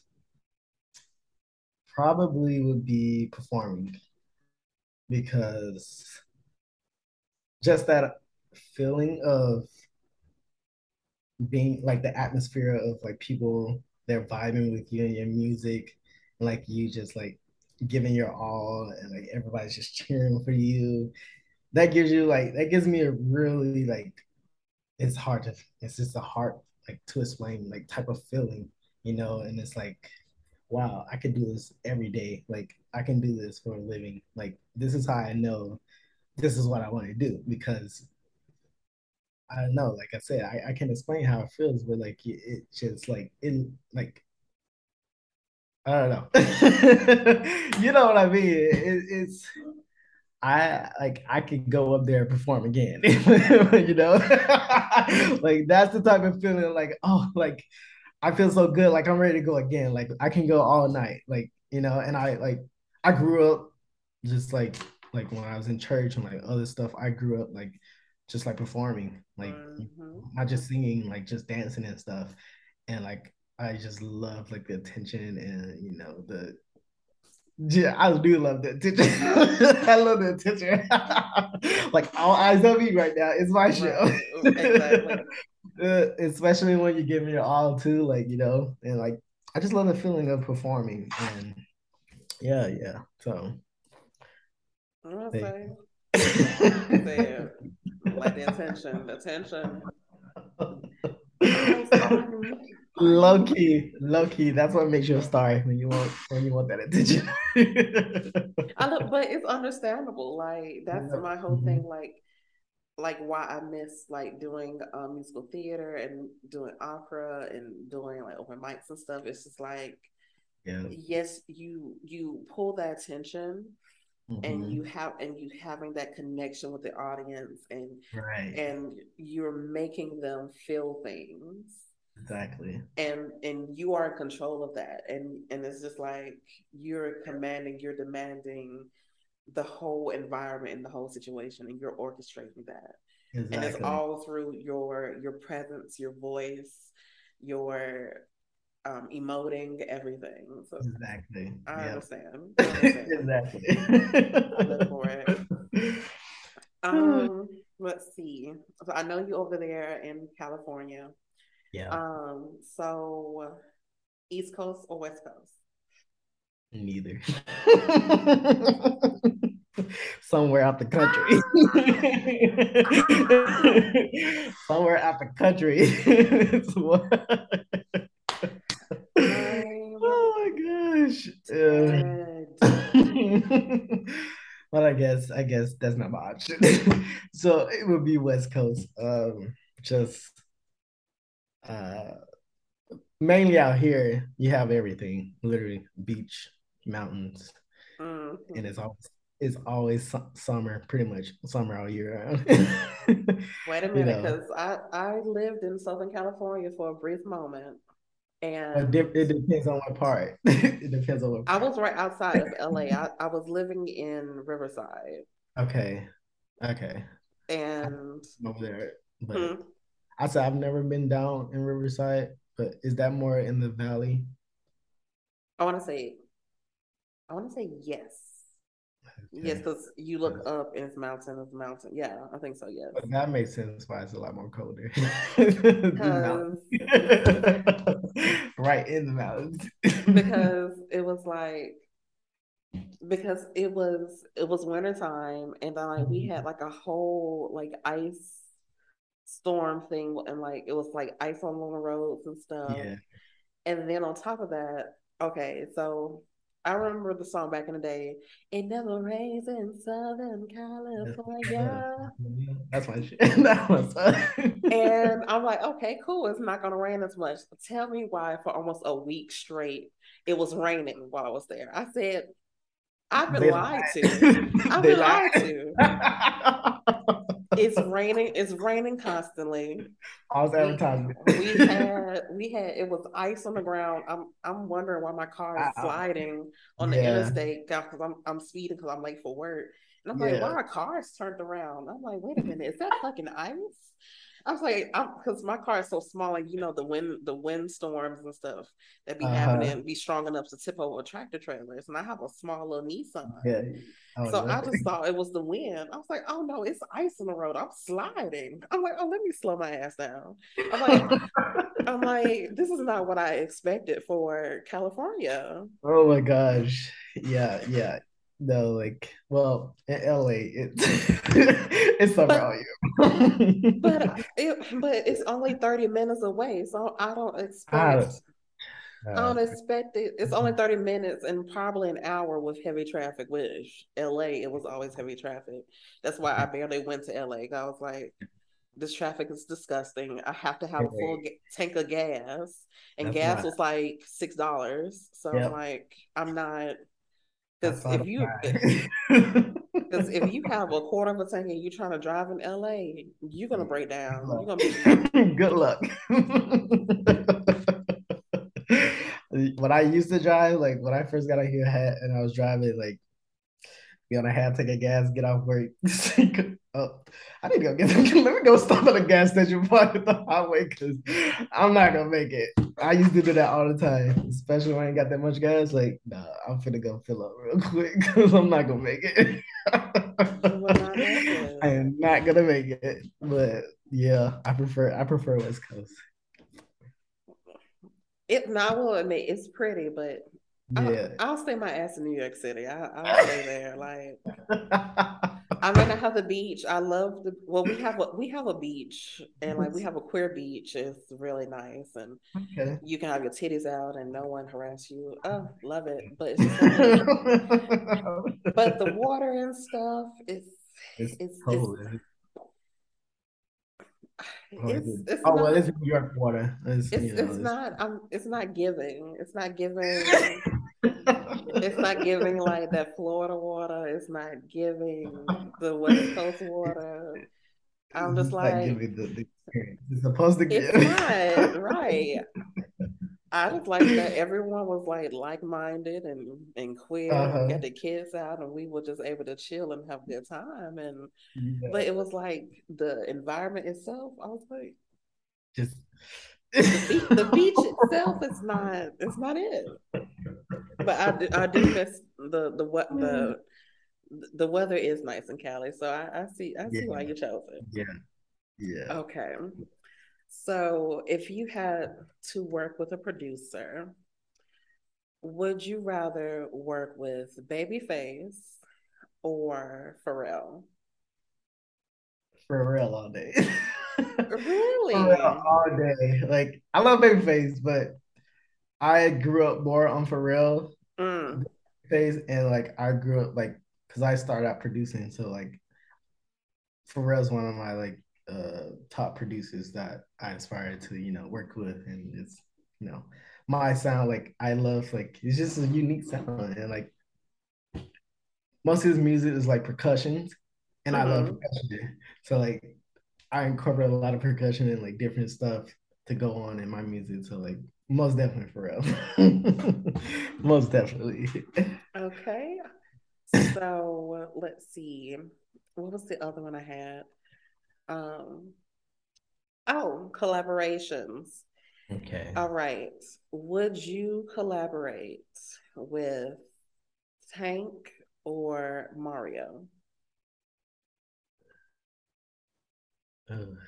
Probably would be performing because just that feeling of being like the atmosphere of like people they're vibing with you and your music and like you just like giving your all and like everybody's just cheering for you. That gives you like that gives me a really like it's just a hard like to explain like type of feeling, and it's like wow, I could do this every day. Like I can do this for a living. Like this is how I know this is what I want to do because I don't know. Like I said, I can explain how it feels, but like it just like it like I don't know. You know what I mean? It's I could go up there and perform again. Like that's the type of feeling like oh like I feel so good like I'm ready to go again. Like I can go all night. Like and I grew up just like when I was in church and like other stuff. I grew up like just like performing, like Mm-hmm. not just singing, like just dancing and stuff. And like I just love like the attention and the yeah, I do love the attention. I love the attention. Like all eyes on me right now. It's my show. Right. Exactly. Especially when you give me your all too, like and like I just love the feeling of performing. And yeah, yeah. So I'm gonna they say, like I said, like the attention, the attention. Oh, are low you? key, low key. That's what makes you a star when you want that attention. I look, but it's understandable. Like that's Yeah. my whole thing. Mhm. Like why I miss like doing musical theater and doing opera and doing like open mics and stuff. It's just like Yeah. yes, you pull that attention and Mhm. you having that connection with the audience Right. and you're making them feel things Exactly. and you are in control of that and it's just like you're commanding you're demanding the whole environment and the whole situation and you're orchestrating that and it's Exactly. all through your presence your voice your emoting everything so Exactly. I Yeah. understand I understand Exactly. I live for it. Let's see. So I know you over there in California. Yeah. So East Coast or West Coast? Neither. Somewhere out the country. Ah, Somewhere out the country. I'm Oh my gosh. dead. But I guess that's not my option. So it would be West Coast. Just uh mainly out here, you have everything, literally beach, mountains, and Mhm. it's always it's always summer, pretty much summer all year round. Wait a You minute, know, because I lived in Southern California for a brief moment, it, and it depends on what part. It depends on what I part. was right outside of LA. I was living in Riverside, Okay, okay. and I'm over there, but hmm, I said I've never been down in Riverside, but is that more in the valley? I want to say I want to say yes. Yes, Okay. because you look up and it's mountain. Yeah, I think so. Yes, But that makes sense why it's a lot more colder. The mountains. because Right in the mountains. because it was like because it was winter time, and then like we had like a whole like ice storm thing, and like it was like ice on the roads and stuff. Yeah. And then on top of that, okay, so I remember the song back in the day. It never rains in Southern California. That's my shit. That was And I'm like, okay, cool. It's not gonna rain as much. Tell me why for almost a week straight it was raining while I was there. I said, I've been they lied to. lied. I've They been lied. lied to. It's raining. It's raining constantly. False We advertisement. we had it was ice on the ground. I'm wondering why my car is Wow. sliding on the Yeah. interstate because I'm speeding because I'm late for work. And I'm like, why Yeah. are cars turned around? I'm like, wait a minute, is that fucking ice? I was like, I'm because my car is so small, like the wind storms and stuff that be Uh-huh. happening be strong enough to tip over tractor trailers, and I have a small little Nissan. Yeah. Oh So yeah. I just thought it was the wind. I was like, oh no, it's ice on the road. I'm sliding. I'm like, oh, let me slow my ass down. I'm like, I'm like, this is not what I expected for California. Oh my gosh. Yeah, yeah. No, like, well, in LA, it's summer all But year. but it's only 30 minutes away. So Ah, I uh, don't expect it. It's only 30 minutes and probably an hour with heavy traffic, which LA, it was always heavy traffic. That's why I barely went to LA. I was like, this traffic is disgusting. I have to have a full LA, tank of gas, and that's gas why. was like $6. So I'm Yep, like, I'm not that's because why. because if you have a quarter of a tank and you're trying to drive in LA, you're gonna break Good down. You're luck. gonna be Good luck. When I used to drive, like when I first got out here and I was driving, like I had to take a gas, get off work. Oh, I need to go get let me go stop at a gas station before I hit the highway because I'm not gonna make it. I used to do that all the time, especially when I ain't got that much gas. Like, nah, I'm finna go fill up real quick because I'm not gonna make it. you will not make I it. am not gonna make it. But yeah, I prefer West Coast. It now I will admit it's pretty, but Yeah. I'll stay my ass in New York City. I'll stay there. Like I might not have the beach. I love the well, we have a beach, and like we have a queer beach. It's really nice, and Okay. you can have your titties out and no one harass you. Oh, love it. But it's just like but the water and stuff is It's it's it's cold. it's Oh well, not it's New York water. it's not giving. It's not giving like that Florida water. It's not giving the West Coast water. I'm just It's not like, giving the experience it's supposed to it's give. not right. I just like that everyone was like minded and queer and got Uh-huh. the kids out and we were just able to chill and have a good time and but Yeah. it was like the environment itself. I was like Just the beach itself is not it's not it. But I do miss the what the weather is nice in Cali, so I see why yeah, you chose it. yeah, yeah. Okay, so if you had to work with a producer, would you rather work with Babyface or Pharrell? For real all day. For real Really? all day. Like I love Babyface, but I grew up more on Pharrell Mm, phase, and like I grew up like because I started out producing, so like Pharrell's one of my like top producers that I aspire to work with, and it's you know my sound like I love like it's just a unique sound, and like most of his music is like percussions, and I love Mm-hmm. percussion. So like I incorporate a lot of percussion and like different stuff to go on in my music. So like most definitely for real. Most definitely. Okay. So let's see. What was the other one I had? Um, oh, collaborations. Okay. All right. Would you collaborate with Tank or Mario? Ugh,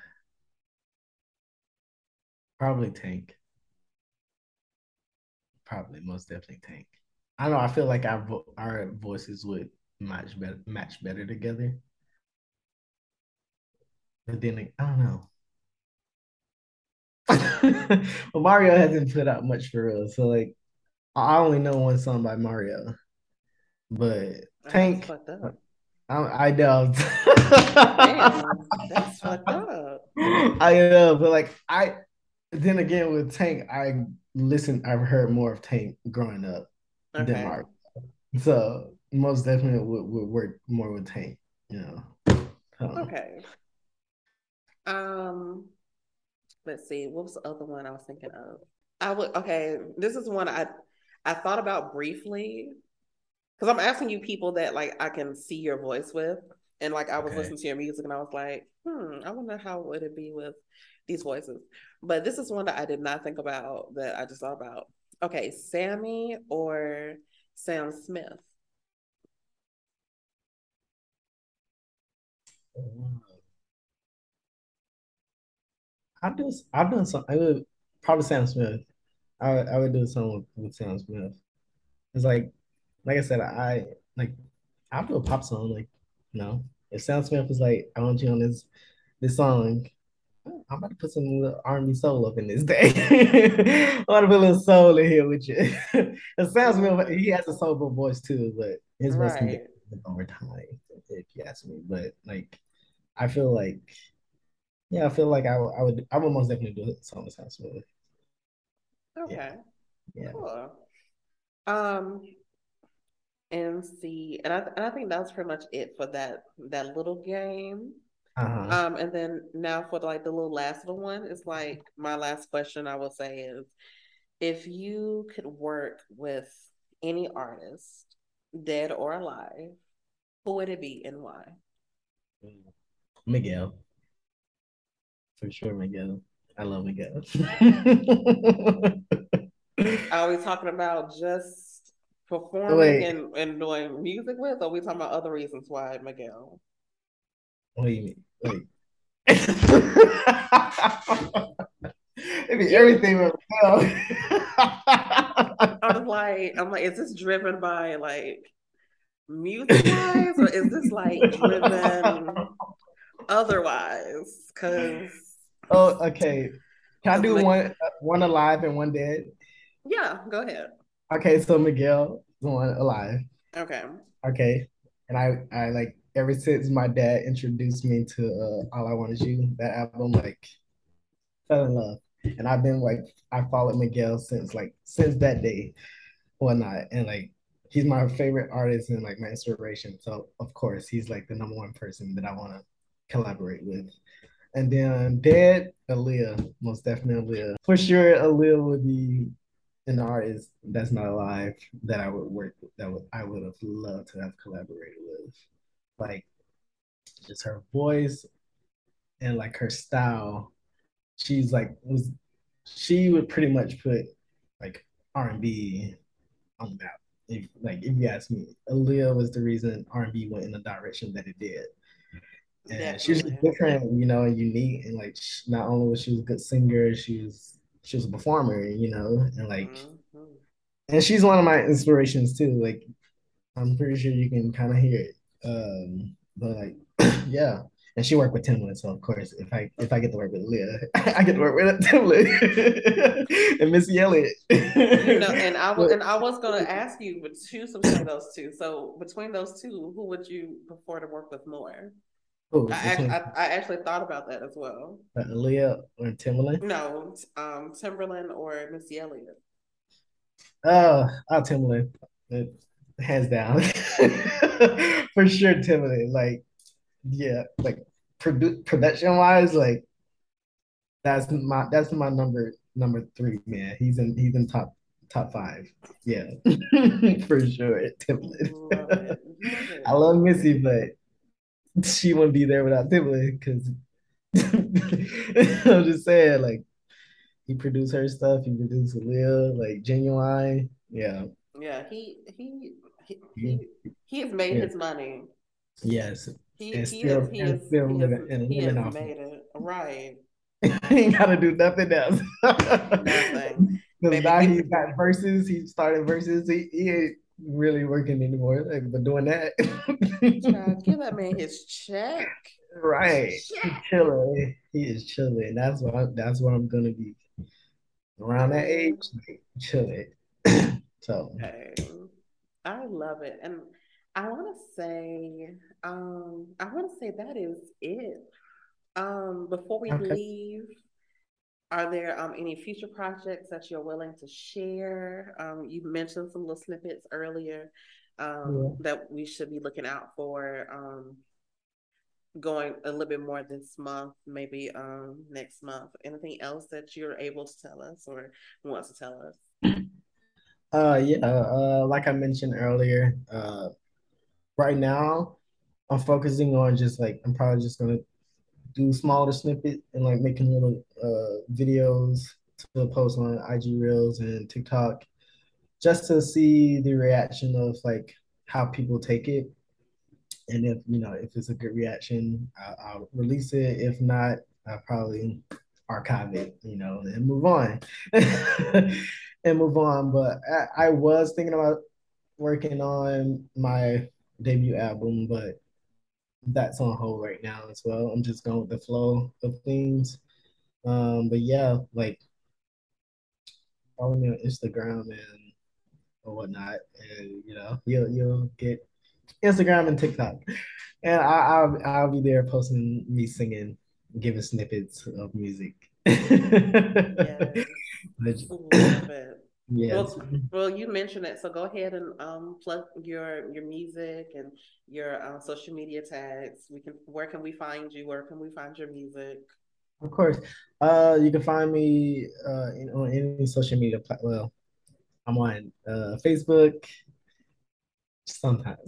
probably Tank. Probably most definitely Tank. I don't know. I feel like our voices would match better together. But then like, I don't know. Well, Mario hasn't put out much for real, so like I only know one song by Mario, but Oh, that's Tank, fucked up. I doubt. Damn, that's fucked up. I know, but like I then again with Tank, I've heard more of Tank growing up than Okay. Mario. So most definitely would work more with Tank, you know. I don't know. Okay. Um, let's see. What was the other one I was thinking of? I would okay, this is one I thought about briefly because I'm asking you people that like I can see your voice with. And like I was Okay. listening to your music and I was like, I wonder how would it be with these voices. But this is one that I did not think about that I just thought about. Okay, Sammy or Sam Smith. I've done some. I would probably Sam Smith. I would do something with Sam Smith. It's like I said, I like I'll do a pop song. Like you know, if Sam Smith is like, I want you on this song, I'm about to put some little R&B soul up in this day. I want to put a little soul in here with you. And Sam Smith, Mm, he has a soulful voice too, but his voice can get right. over time, if you ask me. But like, I feel like, yeah, I feel like I would most definitely do a song with Sam Smith. Yeah, Okay. yeah. Cool. Um, and see, and I think that's pretty much it for that little game. Uh-huh. And then now for like the little last little one is like my last question I will say is if you could work with any artist, dead or alive, who would it be and why? Miguel, for sure, Miguel. I love Miguel. Are we talking about just performing Wait, and doing music with, or are we talking about other reasons why Miguel? what do you mean? Wait. It'd be You, everything with Miguel. I'm like, is this driven by like music wise, or is this like driven otherwise? Oh, okay. Can I Cause do like, one alive and one dead? yeah, go ahead. Okay, so Miguel is the one alive. Okay. Okay. And I like ever since my dad introduced me to All I Want Is You, that album, like fell in love. And I've been like I followed Miguel since that day, whatnot. And like he's my favorite artist and like my inspiration. So of course he's like the number one person that I wanna collaborate with. And then Dead, Aaliyah, most definitely Aaliyah. For sure, Aaliyah would be an artist that's not alive that I would work with, I would have loved to have collaborated with. Like just her voice and like her style. She's like was she would pretty much put like R&B on the map. If you ask me, Aaliyah was the reason R&B went in the direction that it did. And she was just Definitely. different, and unique. And like, not only was she a good singer, she was a performer, and like, Mm-hmm. and she's one of my inspirations too. Like, I'm pretty sure you can kind of hear it. But like, yeah. And she worked with Timbaland, so of course, if I get to work with Leah, I get to work with Timbaland and Missy Elliott. And But, I was gonna ask you to choose between those two. So between those two, who would you prefer to work with more? oh, between I actually thought about that as well. Leah or Timbaland, No, Timberland or Missy Elliott. Timbaland, hands down. For sure, Timbaland. Like, yeah, like production wise, like that's my number three, man. He's in top five. Yeah, for sure, Timbaland. Love it. Love I it. love Missy, but she wouldn't be there without Timbaland because I'm just saying, like he produced her stuff, he produced Lil, like Genuine. Yeah. Yeah, he He- he he has made yeah. his money. Yes. He And he is still he and is still he has he living has off it. made it right. He ain't gotta do nothing else. Nothing, Because baby. now Give he's got verses, he's starting verses. He ain't really working anymore. Like, but doing that. child, give that man his check. Right. He's Check. chilling. He is chilling. That's what I'm gonna be around that age, Man, like, chilling. So hey, I love it, and I want to say, I want to say that is it. Before we okay. leave, are there any future projects that you're willing to share? You mentioned some little snippets earlier Yeah. that we should be looking out for. Going a little bit more this month, maybe next month. Anything else that you're able to tell us or want to tell us? Yeah, like I mentioned earlier, right now I'm focusing on just like I'm probably just gonna do smaller snippet and like making little videos to post on IG Reels and TikTok just to see the reaction of like how people take it. And if it's a good reaction, I'll release it. If not, I'll probably archive it, and move on. And move on. But I was thinking about working on my debut album, but that's on hold right now as well. I'm just going with the flow of things. But yeah, like follow me on Instagram and or whatnot, and you'll get Instagram and TikTok, and I'll be there posting me singing, giving snippets of music. Yes, But, love it. yes, Well, you mentioned it, so go ahead and plug your music and your social media tags. Where can we find you? Where can we find your music? of course. You can find me on any social media well, I'm on Facebook sometimes.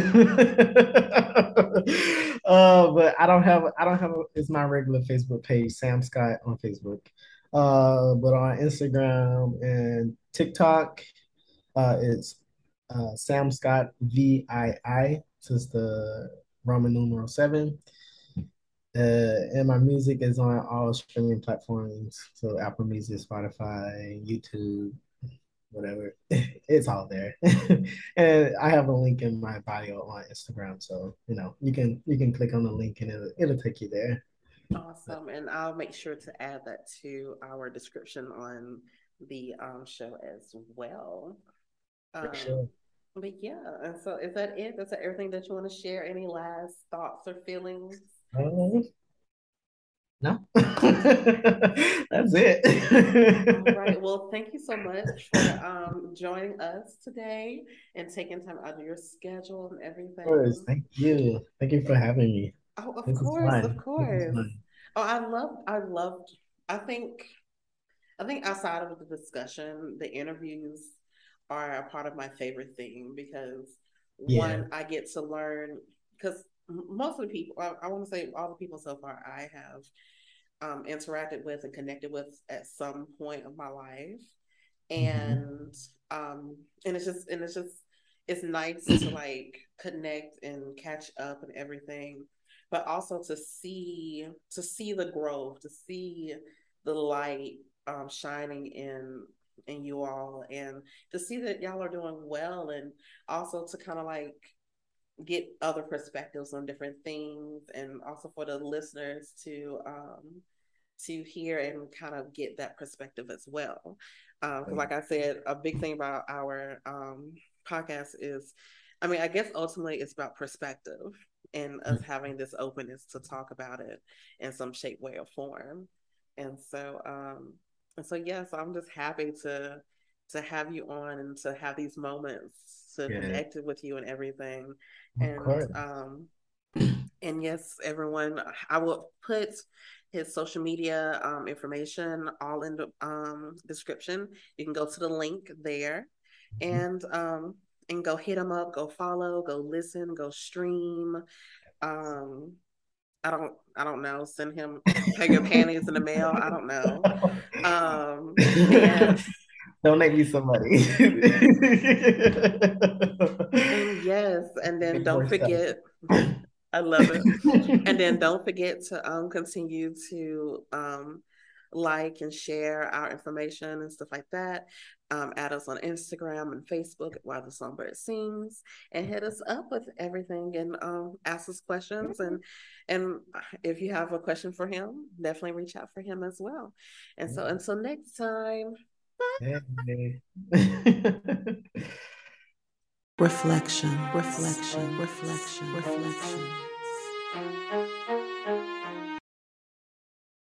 But it's my regular Facebook page, Sam Scott on Facebook. But on Instagram and TikTok, it's Sam Scott VII. This is the Roman numeral 7. And my music is on all streaming platforms. So Apple Music, Spotify, YouTube, whatever. It's all there. And I have a link in my bio on Instagram. So, you can click on the link and it'll take you there. Awesome, and I'll make sure to add that to our description on the show as well. For Um, sure. but yeah, and so is that it? Is that everything that you want to share? Any last thoughts or feelings? No. That's All it. right. Well, thank you so much for joining us today and taking time out of your schedule and Of course. everything. Thank you. Thank you for having me. Oh, of This is course, of fun. This is course. fun. Oh, I loved. I think, I think outside of the discussion, the interviews are a part of my favorite thing because Yeah. one, I get to learn because most of the people, I want to say all the people so far I have interacted with and connected with at some point of my life, Mhm. and it's nice to like connect and catch up and everything, but also to see the growth, to see the light shining in you all, and to see that y'all are doing well, and also to kind of like get other perspectives on different things, and also for the listeners to hear and kind of get that perspective as well. Because, like I said, a big thing about our podcast is, I mean, I guess ultimately it's about perspective and us having this openness to talk about it in some shape, way, or form. And so, yes, I'm just happy have you on and to have these moments to Yeah, connect with you and everything. of course. And yes, everyone, I will put his social media information all in the description. You can go to the link there and go hit him up, go follow, go listen, go stream. Um, I don't know, send him hang your panties in the mail. I don't know. And Donate me some money. and yes, and then Make more don't stuff. forget, I love it. And then don't forget to continue to like and share our information and stuff like that. Add us on Instagram and Facebook at While the Songbird Sings, and hit us up with everything and ask us questions. And if you have a question for him, definitely reach out for him as well. And so until next time. Hey. Reflection, reflection, reflection, reflection.